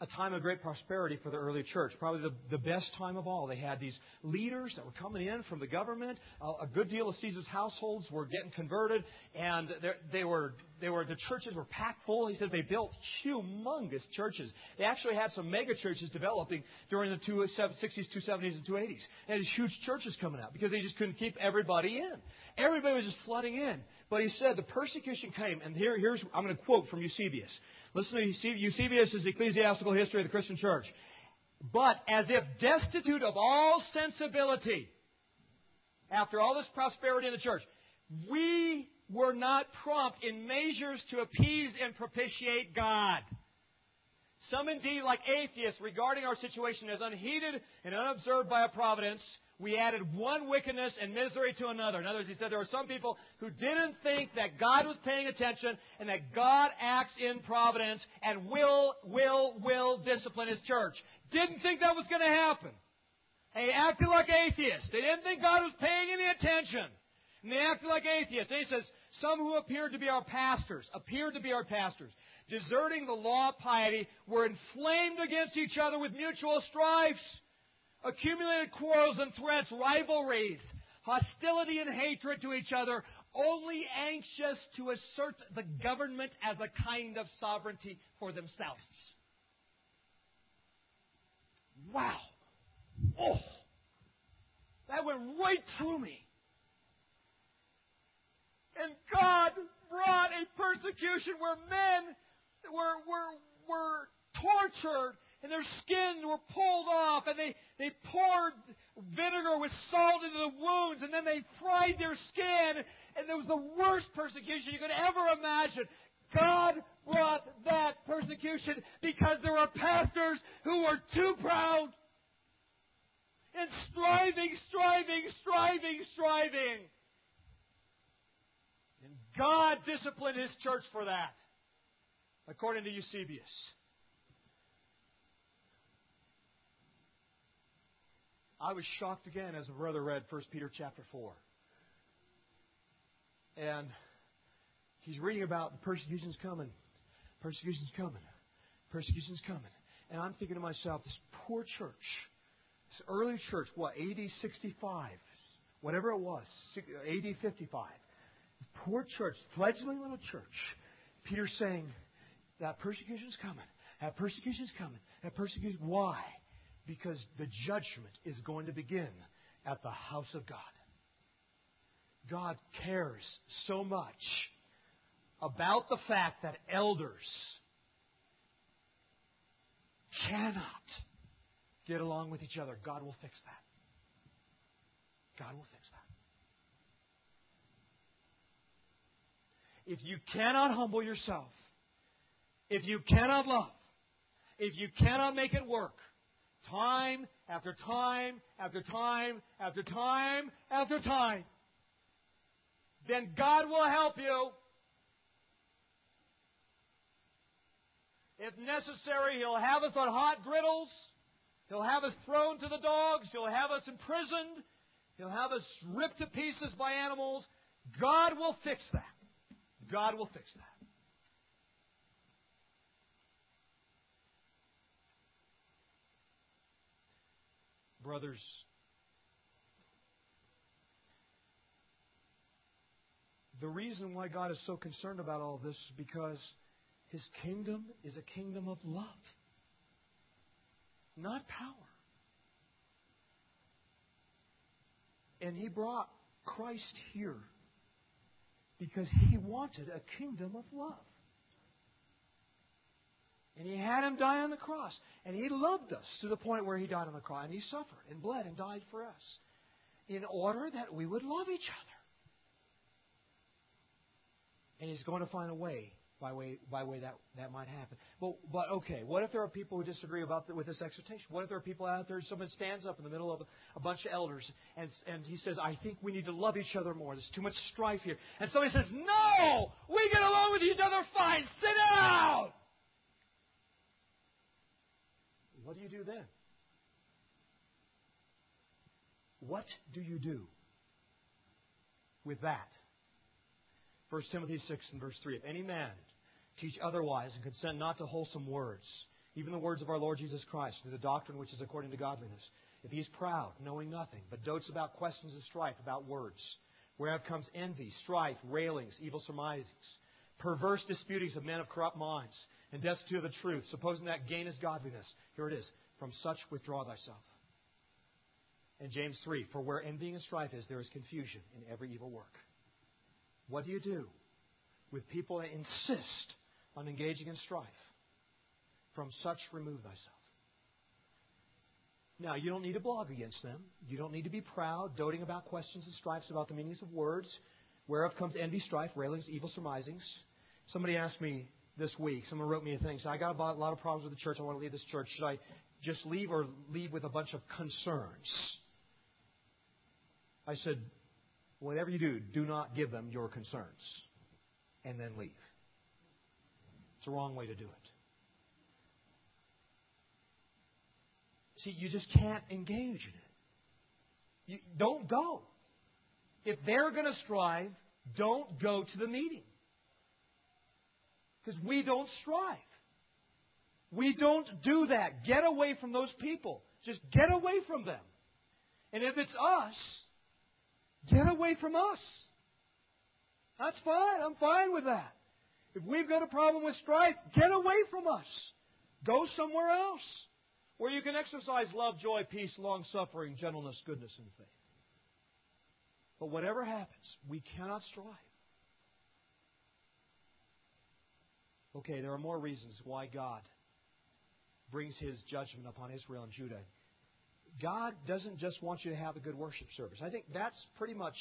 a time of great prosperity for the early church, probably the, the best time of all. They had these leaders that were coming in from the government. Uh, a good deal of Caesar's households were getting converted, and they were they were the churches were packed full. He says they built humongous churches. They actually had some mega churches developing during the two sixties, two seventies, and two eighties. They had these huge churches coming out because they just couldn't keep everybody in. Everybody was just flooding in. But he said the persecution came, and here, here's I'm going to quote from Eusebius. Listen to Eusebius' Ecclesiastical History of the Christian Church. But as if destitute of all sensibility, after all this prosperity in the church, we were not prompt in measures to appease and propitiate God. Some indeed, like atheists, regarding our situation as unheeded and unobserved by a providence, we added one wickedness and misery to another. In other words, he said there were some people who didn't think that God was paying attention and that God acts in providence and will, will, will discipline His church. Didn't think that was going to happen. They acted like atheists. They didn't think God was paying any attention. And they acted like atheists. And he says, some who appeared to be our pastors, appeared to be our pastors, deserting the law of piety, were inflamed against each other with mutual strifes, accumulated quarrels and threats, rivalries, hostility and hatred to each other, only anxious to assert the government as a kind of sovereignty for themselves. Wow. Oh, that went right through me. And God brought a persecution where men were, were, were tortured and their skins were pulled off, and they, they poured vinegar with salt into the wounds, and then they fried their skin, and it was the worst persecution you could ever imagine. God brought that persecution because there were pastors who were too proud and striving, striving, striving, striving. And God disciplined His church for that, according to Eusebius. I was shocked again as a brother read First Peter chapter four. And he's reading about the persecution's coming. Persecution's coming. Persecution's coming. And I'm thinking to myself, this poor church, this early church, what, A D sixty-five, whatever it was, A D fifty-five. This poor church, fledgling little church. Peter's saying, that persecution's coming. That persecution's coming. That persecution, why? Because the judgment is going to begin at the house of God. God cares so much about the fact that elders cannot get along with each other. God will fix that. God will fix that. If you cannot humble yourself, if you cannot love, if you cannot make it work, time after time after time after time after time, then God will help you. If necessary, He'll have us on hot griddles. He'll have us thrown to the dogs. He'll have us imprisoned. He'll have us ripped to pieces by animals. God will fix that. God will fix that. Brothers, the reason why God is so concerned about all this is because His kingdom is a kingdom of love, not power. And He brought Christ here because He wanted a kingdom of love. And He had Him die on the cross. And He loved us to the point where He died on the cross. And He suffered and bled and died for us in order that we would love each other. And He's going to find a way by way by way that, that might happen. But, but okay, what if there are people who disagree about the, with this exhortation? What if there are people out there, someone stands up in the middle of a, a bunch of elders and, and he says, I think we need to love each other more. There's too much strife here. And somebody says, no! We get along with each other fine. Sit down! What do you do then? What do you do with that? First Timothy six and verse three. If any man teach otherwise and consent not to wholesome words, Even the words of our Lord Jesus Christ, through the doctrine which is according to godliness. If he is proud, knowing nothing, but dotes about questions of strife, about words, whereof comes envy, strife, railings, evil surmisings, perverse disputings of men of corrupt minds, and destitute of the truth, supposing that gain is godliness. Here it is. From such withdraw thyself. And James three, for where envying and strife is, there is confusion in every evil work. What do you do with people that insist on engaging in strife? From such remove thyself. Now, you don't need to blog against them. You don't need to be proud, doting about questions and strifes about the meanings of words, whereof comes envy, strife, railings, evil surmisings. Somebody asked me this week, someone wrote me a thing, so I got a lot of problems with the church, I want to leave this church. Should I just leave or leave with a bunch of concerns? I said, whatever you do, do not give them your concerns and then leave. It's the wrong way to do it. See, you just can't engage in it. You don't go. If they're going to strive, don't go to the meeting. Because we don't strive. We don't do that. Get away from those people. Just get away from them. And if it's us, get away from us. That's fine. I'm fine with that. If we've got a problem with strife, get away from us. Go somewhere else where you can exercise love, joy, peace, long-suffering, gentleness, goodness, and faith. But whatever happens, we cannot strive. Okay, there are more reasons why God brings His judgment upon Israel and Judah. God doesn't just want you to have a good worship service. I think that's pretty much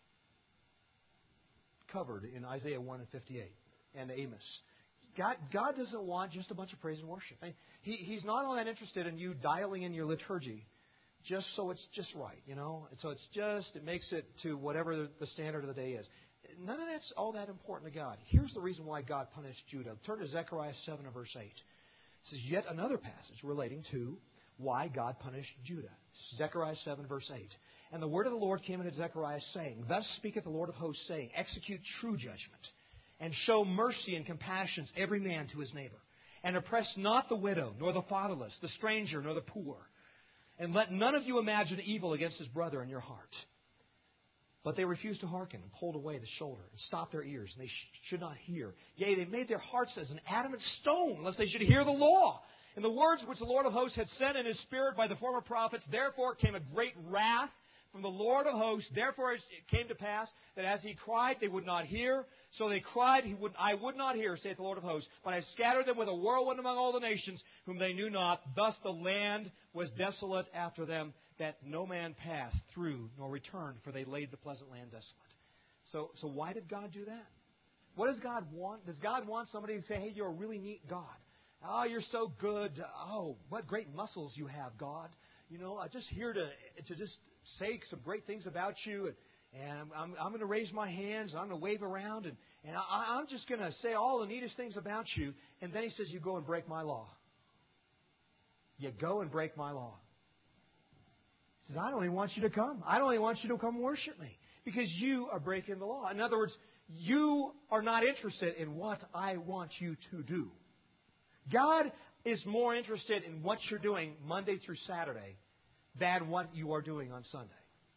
covered in Isaiah one and fifty-eight and Amos. God, God doesn't want just a bunch of praise and worship. I mean, he, he's not all that interested in you dialing in your liturgy just so it's just right, you know. And so it's just, it makes it to whatever the standard of the day is. None of that's all that important to God. Here's the reason why God punished Judah. Turn to Zechariah seven and verse eight. This is yet another passage relating to why God punished Judah. Zechariah seven verse eight. And the word of the Lord came unto Zechariah, saying, Thus speaketh the Lord of hosts, saying, Execute true judgment, and show mercy and compassion every man to his neighbor. And oppress not the widow, nor the fatherless, the stranger, nor the poor. And let none of you imagine evil against his brother in your heart. But they refused to hearken, and pulled away the shoulder, and stopped their ears, and they sh- should not hear. Yea, they made their hearts as an adamant stone, lest they should hear the law. And the words which the Lord of hosts had sent in His Spirit by the former prophets, therefore came a great wrath from the Lord of hosts. Therefore it came to pass that as He cried, they would not hear. So they cried, he would, I would not hear, saith the Lord of hosts. But I scattered them with a whirlwind among all the nations, whom they knew not. Thus the land was desolate after them, that no man passed through nor returned, for they laid the pleasant land desolate. So, so why did God do that? What does God want? Does God want somebody to say, hey, you're a really neat God? Oh, you're so good. Oh, what great muscles you have, God. You know, I'm just here to to just say some great things about you. And, and I'm, I'm, I'm going to raise my hands. And I'm going to wave around. And, and I, I'm just going to say all the neatest things about you. And then He says, you go and break my law. You go and break my law. He says, I don't even want you to come. I don't even want you to come worship me. Because you are breaking the law. In other words, you are not interested in what I want you to do. God is more interested in what you're doing Monday through Saturday than what you are doing on Sunday.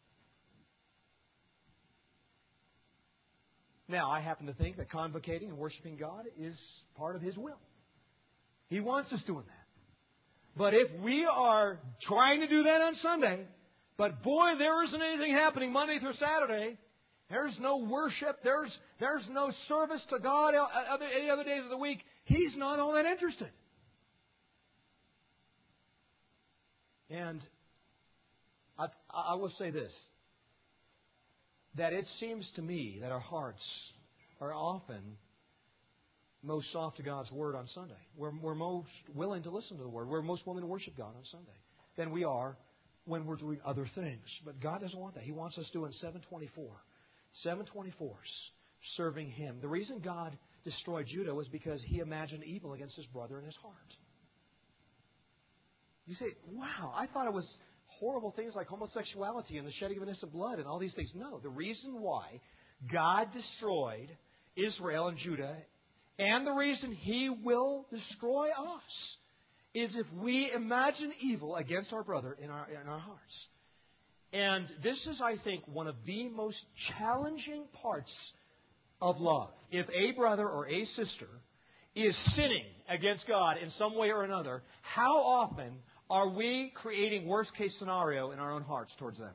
Now, I happen to think that convocating and worshiping God is part of His will. He wants us doing that. But if we are trying to do that on Sunday, but boy, there isn't anything happening Monday through Saturday, there's no worship, there's there's no service to God any other days of the week, He's not all that interested. And I, I will say this, that it seems to me that our hearts are often most soft to God's Word on Sunday. We're, we're most willing to listen to the Word. We're most willing to worship God on Sunday than we are when we're doing other things. But God doesn't want that. He wants us doing seven twenty-four. seven twenty-fours, serving Him. The reason God destroyed Judah was because He imagined evil against his brother in his heart. You say, wow, I thought it was horrible things like homosexuality and the shedding of innocent blood and all these things. No, the reason why God destroyed Israel and Judah, and the reason He will destroy us, is if we imagine evil against our brother in our, in our hearts. And this is, I think, one of the most challenging parts of love. If a brother or a sister is sinning against God in some way or another, how often are we creating worst-case scenario in our own hearts towards them?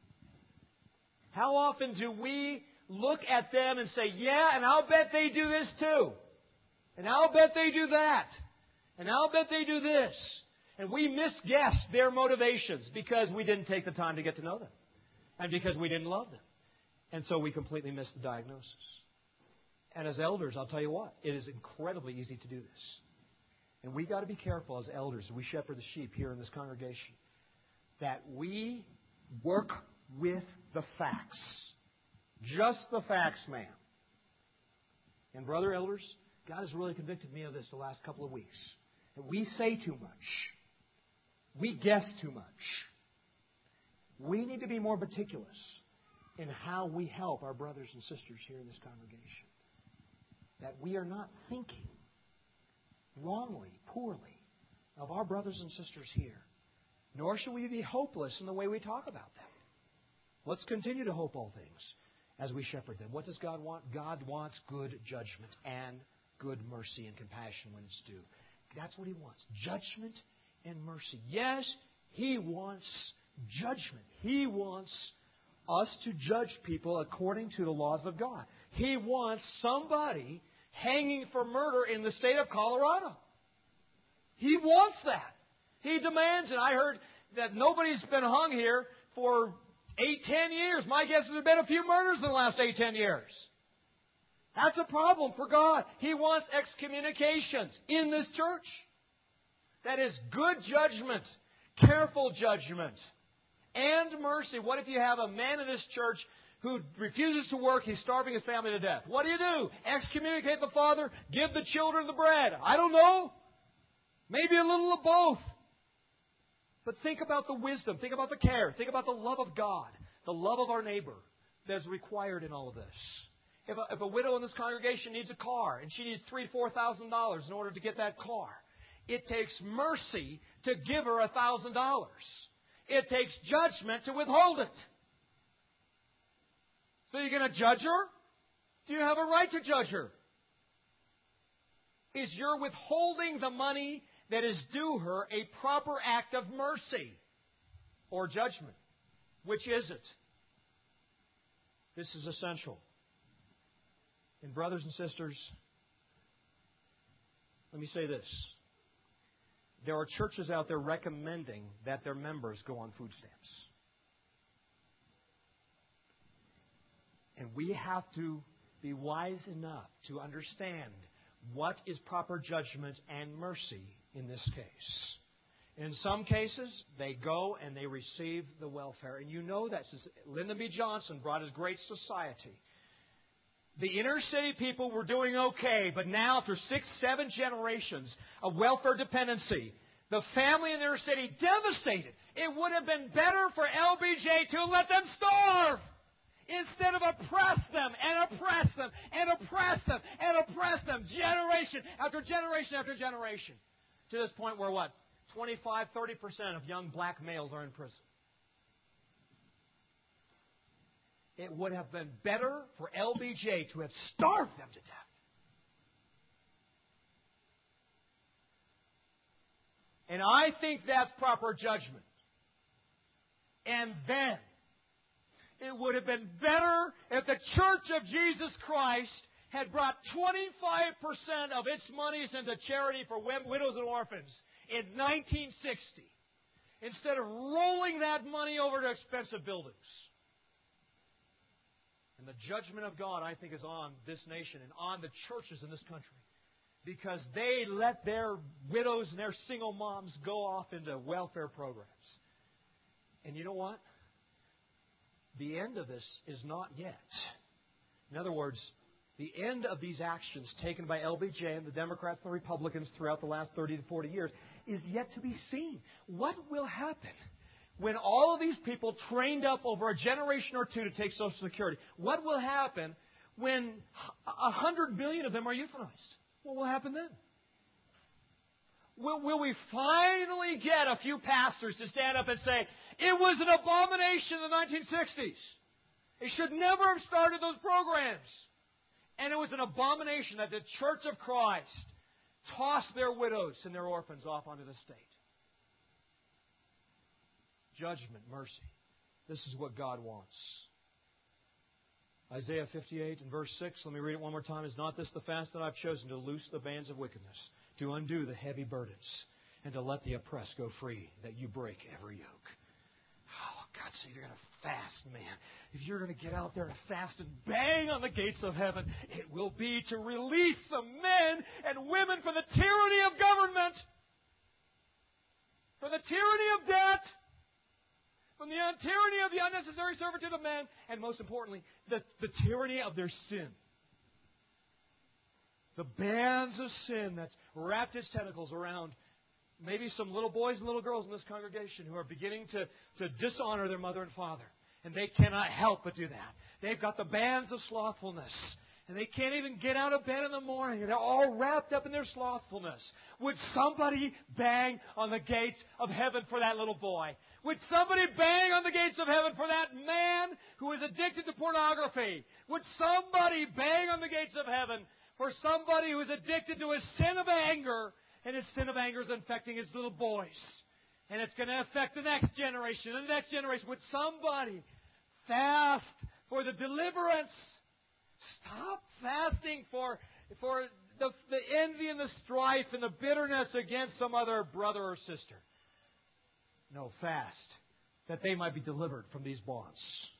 How often do we look at them and say, yeah, and I'll bet they do this too. And I'll bet they do that. And I'll bet they do this. And we misguess their motivations because we didn't take the time to get to know them. And because we didn't love them. And so we completely missed the diagnosis. And as elders, I'll tell you what, it is incredibly easy to do this. And we've got to be careful as elders, as we shepherd the sheep here in this congregation, that we work with the facts. Just the facts, ma'am. And brother elders, God has really convicted me of this the last couple of weeks. That we say too much. We guess too much. We need to be more meticulous in how we help our brothers and sisters here in this congregation. That we are not thinking wrongly, poorly of our brothers and sisters here. Nor should we be hopeless in the way we talk about them. Let's continue to hope all things as we shepherd them. What does God want? God wants good judgment and good mercy and compassion when it's due. That's what He wants. Judgment and mercy. Yes, He wants judgment. He wants us to judge people according to the laws of God. He wants somebody hanging for murder in the state of Colorado. He wants that. He demands it. I heard that nobody's been hung here for eight, ten years. My guess is there have been a few murders in the last eight, ten years. That's a problem for God. He wants excommunications in this church. That is good judgment, careful judgment, and mercy. What if you have a man in this church who refuses to work, he's starving his family to death? What do you do? Excommunicate the father, give the children the bread. I don't know. Maybe a little of both. But think about the wisdom, think about the care, think about the love of God, the love of our neighbor that is required in all of this. If a, if a widow in this congregation needs a car and she needs three, four thousand dollars in order to get that car, it takes mercy to give her a thousand dollars. It takes judgment to withhold it. So you're going to judge her? Do you have a right to judge her? Is your withholding the money that is due her a proper act of mercy or judgment? Which is it? This is essential. And brothers and sisters, let me say this. There are churches out there recommending that their members go on food stamps. And we have to be wise enough to understand what is proper judgment and mercy in this case. In some cases, they go and they receive the welfare. And you know that. Lyndon B. Johnson brought his Great Society. The inner city people were doing okay, but now after six, seven generations of welfare dependency, the family in the inner city devastated. It would have been better for L B J to let them starve instead of oppress them and oppress them and oppress them and oppress them generation after generation after generation. To this point where what? twenty-five, thirty percent of young black males are in prison. It would have been better for L B J to have starved them to death. And I think that's proper judgment. And then, it would have been better if the Church of Jesus Christ had brought twenty-five percent of its monies into charity for widows and orphans in nineteen sixty, instead of rolling that money over to expensive buildings. And the judgment of God, I think, is on this nation and on the churches in this country, because they let their widows and their single moms go off into welfare programs. And you know what? The end of this is not yet. In other words, the end of these actions taken by L B J and the Democrats and the Republicans throughout the last thirty to forty years is yet to be seen. What will happen when all of these people trained up over a generation or two to take Social Security? What will happen when a hundred million of them are euthanized? What will happen then? Will, will we finally get a few pastors to stand up and say, it was an abomination in the nineteen sixties. It should never have started those programs. And it was an abomination that the Church of Christ tossed their widows and their orphans off onto the state. Judgment, mercy. This is what God wants. Isaiah fifty-eight and verse six, let me read it one more time. Is not this the fast that I've chosen, to loose the bands of wickedness, to undo the heavy burdens, and to let the oppressed go free, that you break every yoke? Oh, God, so you're going to fast, man. If you're going to get out there and fast and bang on the gates of heaven, it will be to release the men and women from the tyranny of government, from the tyranny of debt, from the tyranny of the unnecessary servitude of men, and most importantly, the, the tyranny of their sin. The bands of sin that's wrapped its tentacles around maybe some little boys and little girls in this congregation who are beginning to, to dishonor their mother and father. And they cannot help but do that. They've got the bands of slothfulness. And they can't even get out of bed in the morning. They're all wrapped up in their slothfulness. Would somebody bang on the gates of heaven for that little boy? Would somebody bang on the gates of heaven for that man who is addicted to pornography? Would somebody bang on the gates of heaven for somebody who is addicted to a sin of anger, and his sin of anger is infecting his little boys? And it's going to affect the next generation and the next generation. Would somebody fast for the deliverance? Stop fasting for, for the, the envy and the strife and the bitterness against some other brother or sister. No, fast that they might be delivered from these bonds.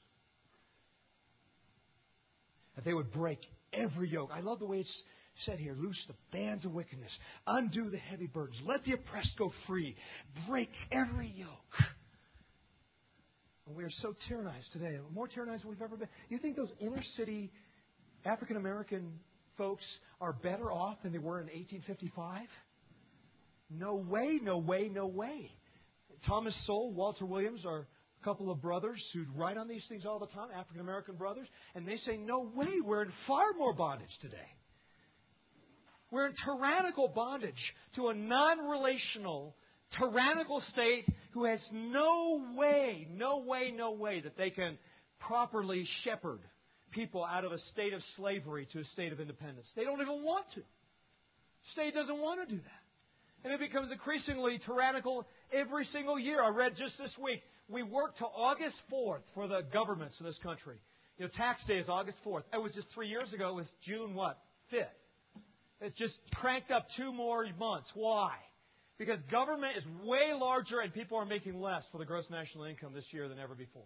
That they would break every yoke. I love the way it's said here. Loose the bands of wickedness. Undo the heavy burdens. Let the oppressed go free. Break every yoke. And we are so tyrannized today. More tyrannized than we've ever been. You think those inner city African American folks are better off than they were in eighteen fifty-five? No way, no way, no way. Thomas Sowell, Walter Williams are a couple of brothers who write on these things all the time, African American brothers, and they say, no way, we're in far more bondage today. We're in tyrannical bondage to a non-relational, tyrannical state who has no way, no way, no way that they can properly shepherd people out of a state of slavery to a state of independence. They don't even want to. The state doesn't want to do that. And it becomes increasingly tyrannical every single year. I read just this week, we work till August fourth for the governments in this country. You know, tax day is August fourth. It was just three years ago. It was June what? fifth. It's just cranked up two more months. Why? Because government is way larger and people are making less for the gross national income this year than ever before.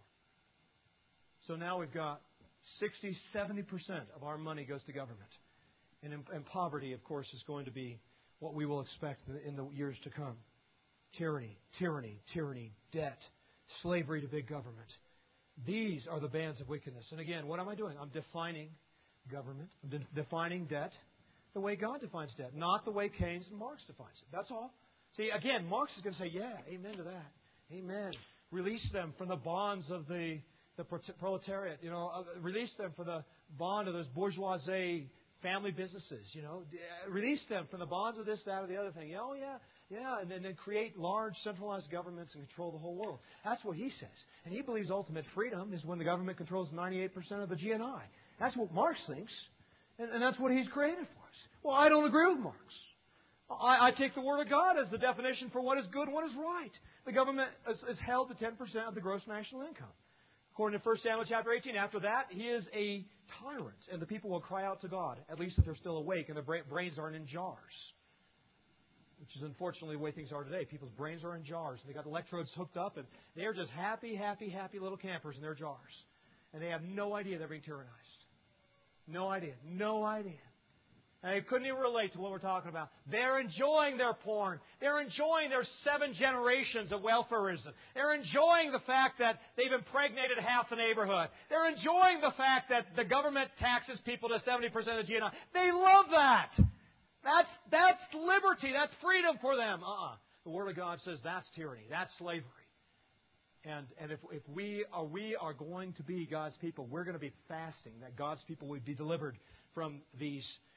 So now we've got sixty, seventy percent of our money goes to government. And, and poverty, of course, is going to be what we will expect in the, in the years to come. Tyranny, tyranny, tyranny, debt, slavery to big government. These are the bands of wickedness. And again, what am I doing? I'm defining government. I'm de- defining debt the way God defines debt, not the way Keynes and Marx defines it. That's all. See, again, Marx is going to say, yeah, amen to that. Amen. Release them from the bonds of the, the proletariat. You know, uh, release them from the bond of those bourgeoisie family businesses. You know, release them from the bonds of this, that, or the other thing. Oh, yeah, yeah, and then, then create large centralized governments and control the whole world. That's what he says. And he believes ultimate freedom is when the government controls ninety-eight percent of the G N I. That's what Marx thinks. And, and that's what he's created for us. Well, I don't agree with Marx. I, I take the Word of God as the definition for what is good and what is right. The government is, is held to ten percent of the gross national income. According to First Samuel chapter eighteen, after that, he is a tyrant, and the people will cry out to God, at least if they're still awake and their bra- brains aren't in jars. Which is unfortunately the way things are today. People's brains are in jars, and they got electrodes hooked up, and they're just happy, happy, happy little campers in their jars. And they have no idea they're being tyrannized. No idea. No idea. And they couldn't even relate to what we're talking about. They're enjoying their porn. They're enjoying their seven generations of welfarism. They're enjoying the fact that they've impregnated half the neighborhood. They're enjoying the fact that the government taxes people to seventy percent of G N I. They love that. That's, that's liberty. That's freedom for them. Uh-uh. The Word of God says that's tyranny. That's slavery. And, and if, if we are, we are going to be God's people, we're going to be fasting, that God's people would be delivered from these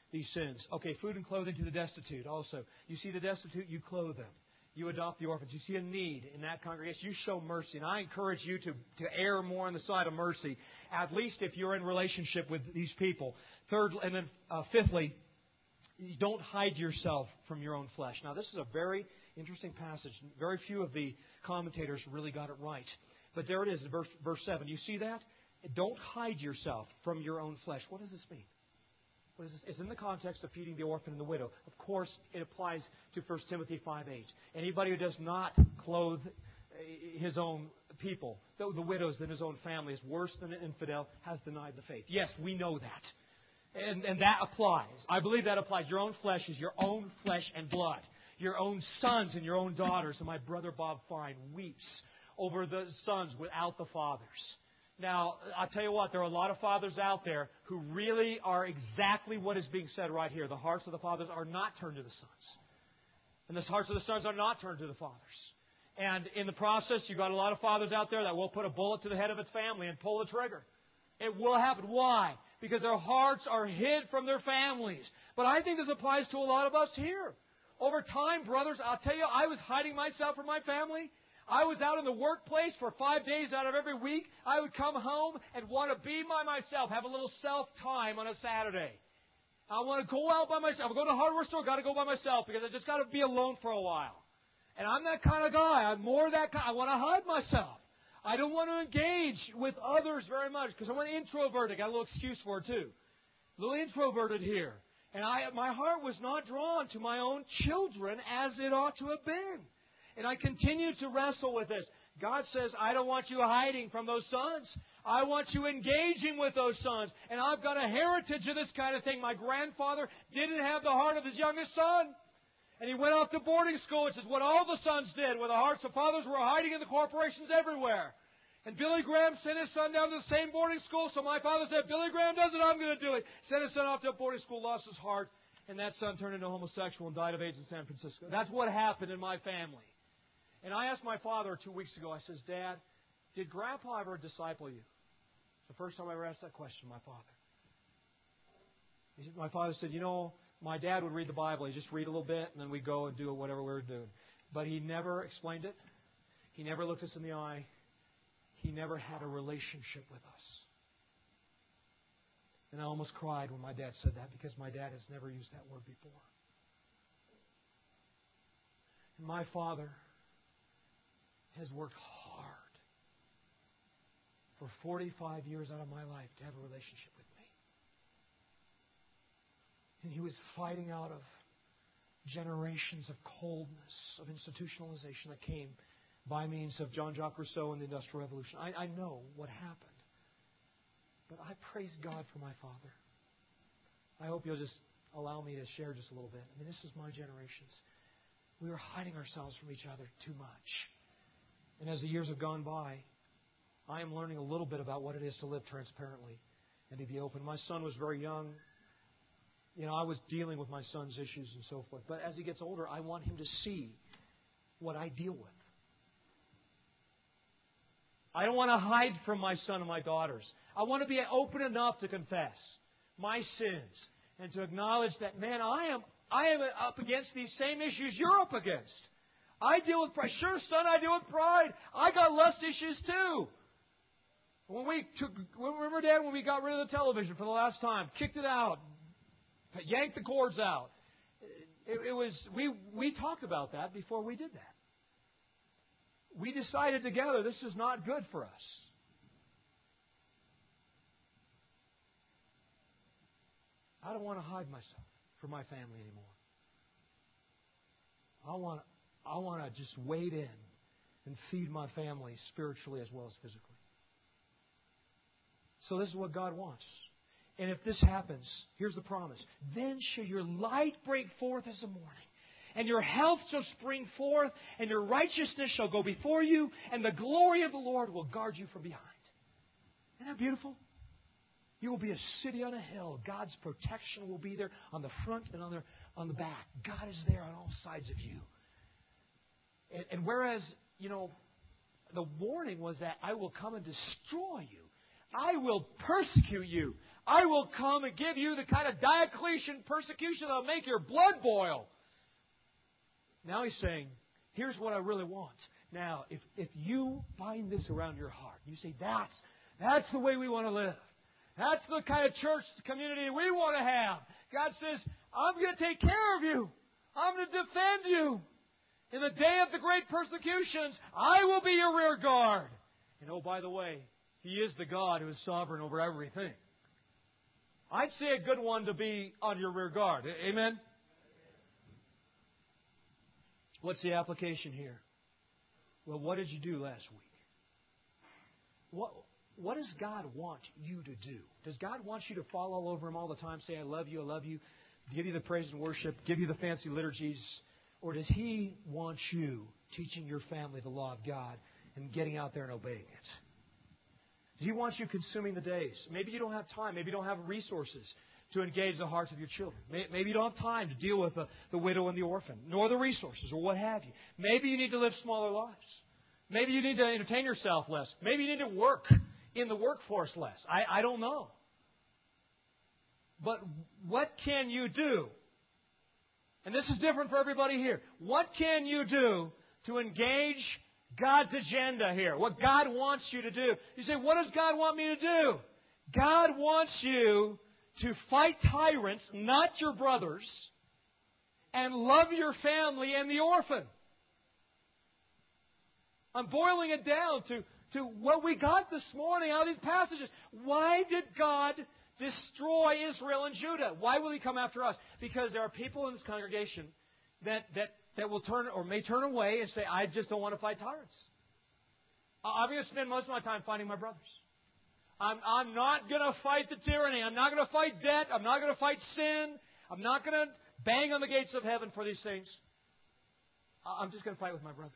these sins. Okay, food and clothing to the destitute also. You see the destitute, you clothe them. You adopt the orphans. You see a need in that congregation, you show mercy. And I encourage you to, to err more on the side of mercy, at least if you're in relationship with these people. Third, and then uh, fifthly, you don't hide yourself from your own flesh. Now, this is a very interesting passage. Very few of the commentators really got it right. But there it is, verse, verse seven. You see that? Don't hide yourself from your own flesh. What does this mean? What is this? It's in the context of feeding the orphan and the widow. Of course, it applies to First Timothy five eight. Anybody who does not clothe his own people, the, the widows in his own family, is worse than an infidel, has denied the faith. Yes, we know that. And, and that applies. I believe that applies. Your own flesh is your own flesh and blood. Your own sons and your own daughters. And my brother Bob Fine weeps over the sons without the fathers. Now, I'll tell you what, there are a lot of fathers out there who really are exactly what is being said right here. The hearts of the fathers are not turned to the sons. And the hearts of the sons are not turned to the fathers. And in the process, you've got a lot of fathers out there that will put a bullet to the head of its family and pull the trigger. It will happen. Why? Because their hearts are hid from their families. But I think this applies to a lot of us here. Over time, brothers, I'll tell you, I was hiding myself from my family. I was out in the workplace for five days out of every week. I would come home and want to be by myself, have a little self-time on a Saturday. I want to go out by myself. I go to the hardware store, got to go by myself because I just got to be alone for a while. And I'm that kind of guy. I'm more that kind. I want to hide myself. I don't want to engage with others very much because I'm an introvert. I got a little excuse for it too. A little introverted here. And I, my heart was not drawn to my own children as it ought to have been. And I continue to wrestle with this. God says, I don't want you hiding from those sons. I want you engaging with those sons. And I've got a heritage of this kind of thing. My grandfather didn't have the heart of his youngest son. And he went off to boarding school, which is what all the sons did, where the hearts of fathers were hiding in the corporations everywhere. And Billy Graham sent his son down to the same boarding school, so my father said, Billy Graham does it, I'm going to do it. Sent his son off to a boarding school, lost his heart, and that son turned into a homosexual and died of AIDS in San Francisco. That's what happened in my family. And I asked my father two weeks ago, I says, Dad, did Grandpa ever disciple you? It's the first time I ever asked that question, my father. He said, my father said, you know, my dad would read the Bible. He'd just read a little bit, and then we'd go and do whatever we were doing. But he never explained it. He never looked us in the eye. He never had a relationship with us. And I almost cried when my dad said that because my dad has never used that word before. And my father has worked hard for forty-five years out of my life to have a relationship with me. And he was fighting out of generations of coldness, of institutionalization that came by means of Jean-Jacques Rousseau and the Industrial Revolution. I, I know what happened. But I praise God for my father. I hope you'll just allow me to share just a little bit. I mean, this is my generations. We were hiding ourselves from each other too much. And as the years have gone by, I am learning a little bit about what it is to live transparently and to be open. My son was very young. You know, I was dealing with my son's issues and so forth. But as he gets older, I want him to see what I deal with. I don't want to hide from my son and my daughters. I want to be open enough to confess my sins and to acknowledge that, man, I am I am up against these same issues you're up against. I deal with pride. Sure, son, I deal with pride. I got lust issues too. When we took, remember, Dad, when we got rid of the television for the last time, kicked it out, yanked the cords out. It, it was we we talked about that before we did that. We decided together this is not good for us. I don't want to hide myself from my family anymore. I want I want to just wade in and feed my family spiritually as well as physically. So this is what God wants. And if this happens, here's the promise. Then shall your light break forth as the morning, and your health shall spring forth, and your righteousness shall go before you, and the glory of the Lord will guard you from behind. Isn't that beautiful? You will be a city on a hill. God's protection will be there on the front and on the, on the back. God is there on all sides of you. And, and whereas, you know, the warning was that I will come and destroy you. I will persecute you. I will come and give you the kind of Diocletian persecution that will make your blood boil. Now he's saying, here's what I really want. Now, if, if you find this around your heart, you say, that's, that's the way we want to live. That's the kind of church community we want to have. God says, I'm going to take care of you. I'm going to defend you. In the day of the great persecutions, I will be your rear guard. And oh, by the way, He is the God who is sovereign over everything. I'd say a good one to be on your rear guard. Amen? What's the application here? Well, what did you do last week? What, what does God want you to do? Does God want you to fall all over Him all the time, say, I love you, I love you, give you the praise and worship, give you the fancy liturgies? Or does He want you teaching your family the law of God and getting out there and obeying it? Does He want you consuming the days? Maybe you don't have time. Maybe you don't have resources to engage the hearts of your children. Maybe you don't have time to deal with the, the widow and the orphan, nor the resources, or what have you. Maybe you need to live smaller lives. Maybe you need to entertain yourself less. Maybe you need to work in the workforce less. I, I don't know. But what can you do? And this is different for everybody here. What can you do to engage God's agenda here? What God wants you to do. You say, what does God want me to do? God wants you to fight tyrants, not your brothers, and love your family and the orphan. I'm boiling it down to, to what we got this morning out of these passages. Why did God destroy Israel and Judah? Why will He come after us? Because there are people in this congregation that, that, that will turn or may turn away and say, I just don't want to fight tyrants. I'm going to spend most of my time fighting my brothers. I'm, I'm not going to fight the tyranny. I'm not going to fight debt. I'm not going to fight sin. I'm not going to bang on the gates of heaven for these things. I'm just going to fight with my brothers.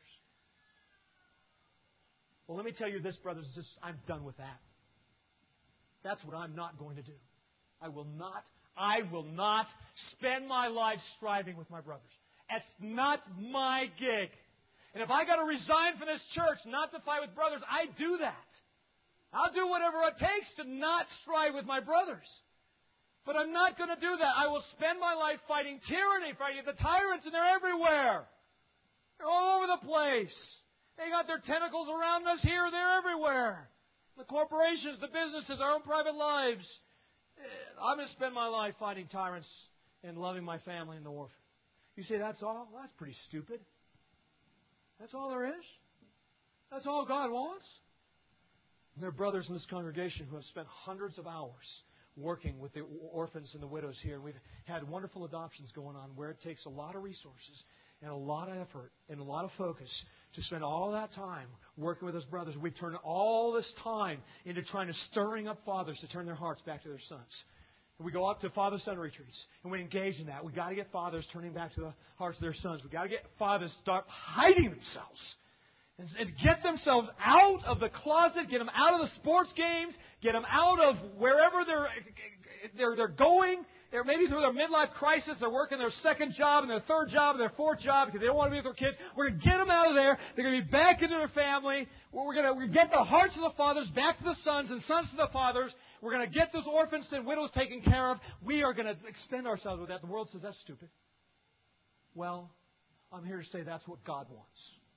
Well, let me tell you this, brothers. Just, I'm done with that. That's what I'm not going to do. I will not, I will not spend my life striving with my brothers. That's not my gig. And if I got to resign from this church not to fight with brothers, I do that. I'll do whatever it takes to not strive with my brothers. But I'm not going to do that. I will spend my life fighting tyranny, fighting the tyrants, and they're everywhere. They're all over the place. They got their tentacles around us here, they're everywhere. The corporations, the businesses, our own private lives. I'm going to spend my life fighting tyrants and loving my family and the orphan. You say, that's all? Well, that's pretty stupid. That's all there is? That's all God wants? There are brothers in this congregation who have spent hundreds of hours working with the orphans and the widows here. We've had wonderful adoptions going on where it takes a lot of resources and a lot of effort and a lot of focus to spend all that time working with those brothers. We turn all this time into trying to stirring up fathers to turn their hearts back to their sons. And we go up to father-son retreats and we engage in that. We've got to get fathers turning back to the hearts of their sons. We've got to get fathers to start hiding themselves and, and get themselves out of the closet, get them out of the sports games, get them out of wherever they're, they're, they're going. They're maybe through their midlife crisis, they're working their second job and their third job and their fourth job because they don't want to be with their kids. We're going to get them out of there. They're going to be back into their family. We're going to we're get the hearts of the fathers back to the sons and sons to the fathers. We're going to get those orphans and widows taken care of. We are going to expend ourselves with that. The world says that's stupid. Well, I'm here to say that's what God wants.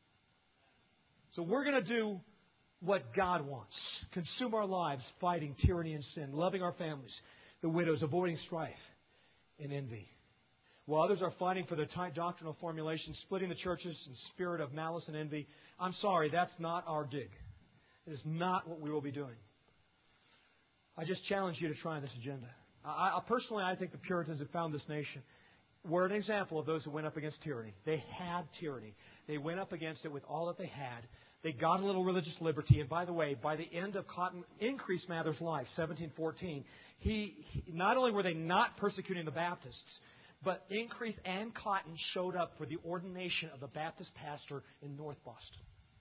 So we're going to do what God wants. Consume our lives fighting tyranny and sin, loving our families, the widows, avoiding strife and envy. While others are fighting for their tight doctrinal formulation, splitting the churches in spirit of malice and envy, I'm sorry, that's not our gig. It is not what we will be doing. I just challenge you to try this agenda. I, I, personally, I think the Puritans that found this nation were an example of those who went up against tyranny. They had tyranny. They went up against it with all that they had. They got a little religious liberty. And by the way, by the end of Cotton Increase Mather's life, seventeen fourteen, he, he not only were they not persecuting the Baptists, but Increase and Cotton showed up for the ordination of the Baptist pastor in North Boston.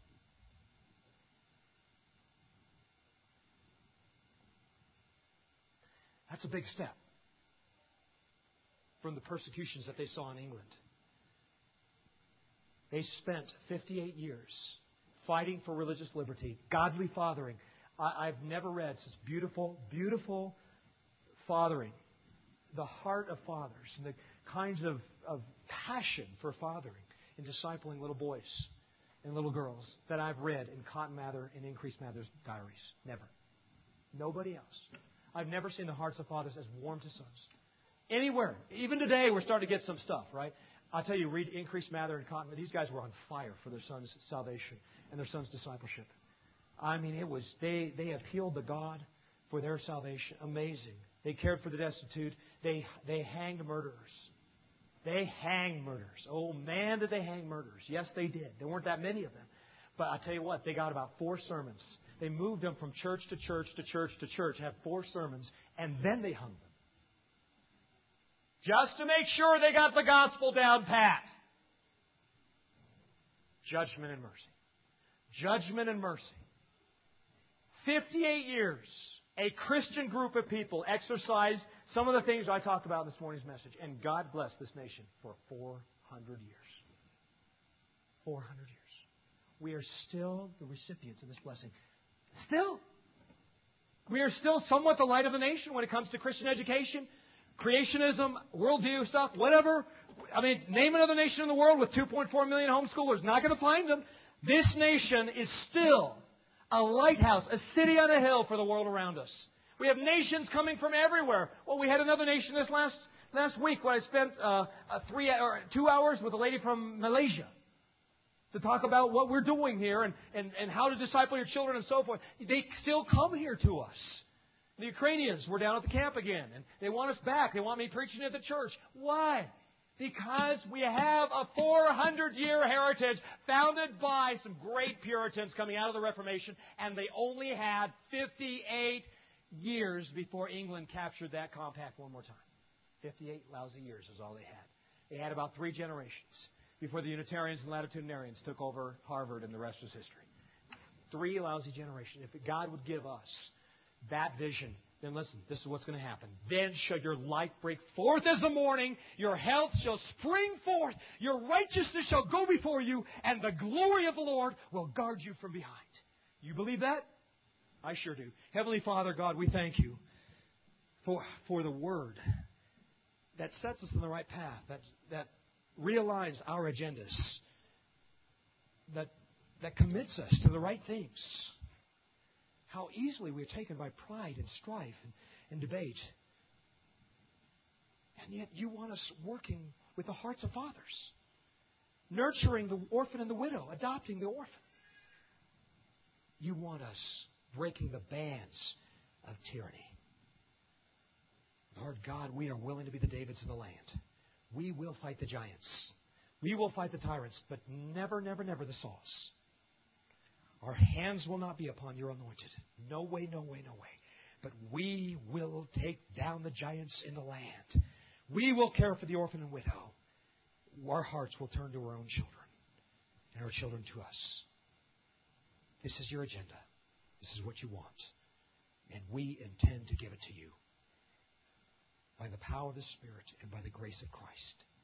That's a big step from the persecutions that they saw in England. They spent fifty-eight years fighting for religious liberty, godly fathering. I, I've never read such beautiful, beautiful fathering. The heart of fathers and the kinds of, of passion for fathering and discipling little boys and little girls that I've read in Cotton Mather and Increase Mather's diaries. Never. Nobody else. I've never seen the hearts of fathers as warm to sons. Anywhere. Even today, we're starting to get some stuff, right? I'll tell you, read Increase Mather and Cotton. These guys were on fire for their son's salvation and their son's discipleship. I mean, it was, they, they appealed to God for their salvation. Amazing. They cared for the destitute. They, they hanged murderers. They hanged murderers. Oh, man, did they hang murderers. Yes, they did. There weren't that many of them. But I'll tell you what, they got about four sermons. They moved them from church to church to church to church, had four sermons, and then they hung them. Just to make sure they got the gospel down pat. Judgment and mercy. Judgment and mercy. fifty-eight years, a Christian group of people exercised some of the things I talked about in this morning's message. And God blessed this nation for four hundred years. four hundred years. We are still the recipients of this blessing. Still. We are still somewhat the light of the nation when it comes to Christian education, creationism, worldview stuff, whatever. I mean, name another nation in the world with two point four million homeschoolers. Not going to find them. This nation is still a lighthouse, a city on a hill for the world around us. We have nations coming from everywhere. Well, we had another nation this last last week when I spent uh, uh, three or two hours with a lady from Malaysia to talk about what we're doing here and, and, and how to disciple your children and so forth. They still come here to us. The Ukrainians were down at the camp again, and they want us back. They want me preaching at the church. Why? Because we have a four hundred year heritage founded by some great Puritans coming out of the Reformation, and they only had fifty-eight years before England captured that compact one more time. fifty-eight lousy years is all they had. They had about three generations before the Unitarians and Latitudinarians took over Harvard, and the rest is history. Three lousy generations. If God would give us that vision, then listen, this is what's going to happen. Then shall your light break forth as the morning, your health shall spring forth, your righteousness shall go before you, and the glory of the Lord will guard you from behind. You believe that? I sure do. Heavenly Father, God, we thank you for, for the Word that sets us on the right path, that, that realigns our agendas, that, that commits us to the right things. How easily we are taken by pride and strife and, and debate. And yet you want us working with the hearts of fathers. Nurturing the orphan and the widow. Adopting the orphan. You want us breaking the bands of tyranny. Lord God, we are willing to be the Davids of the land. We will fight the giants. We will fight the tyrants, but never, never, never the Sauls. Our hands will not be upon your anointed. No way, no way, no way. But we will take down the giants in the land. We will care for the orphan and widow. Our hearts will turn to our own children and our children to us. This is your agenda. This is what you want. And we intend to give it to you by the power of the Spirit and by the grace of Christ.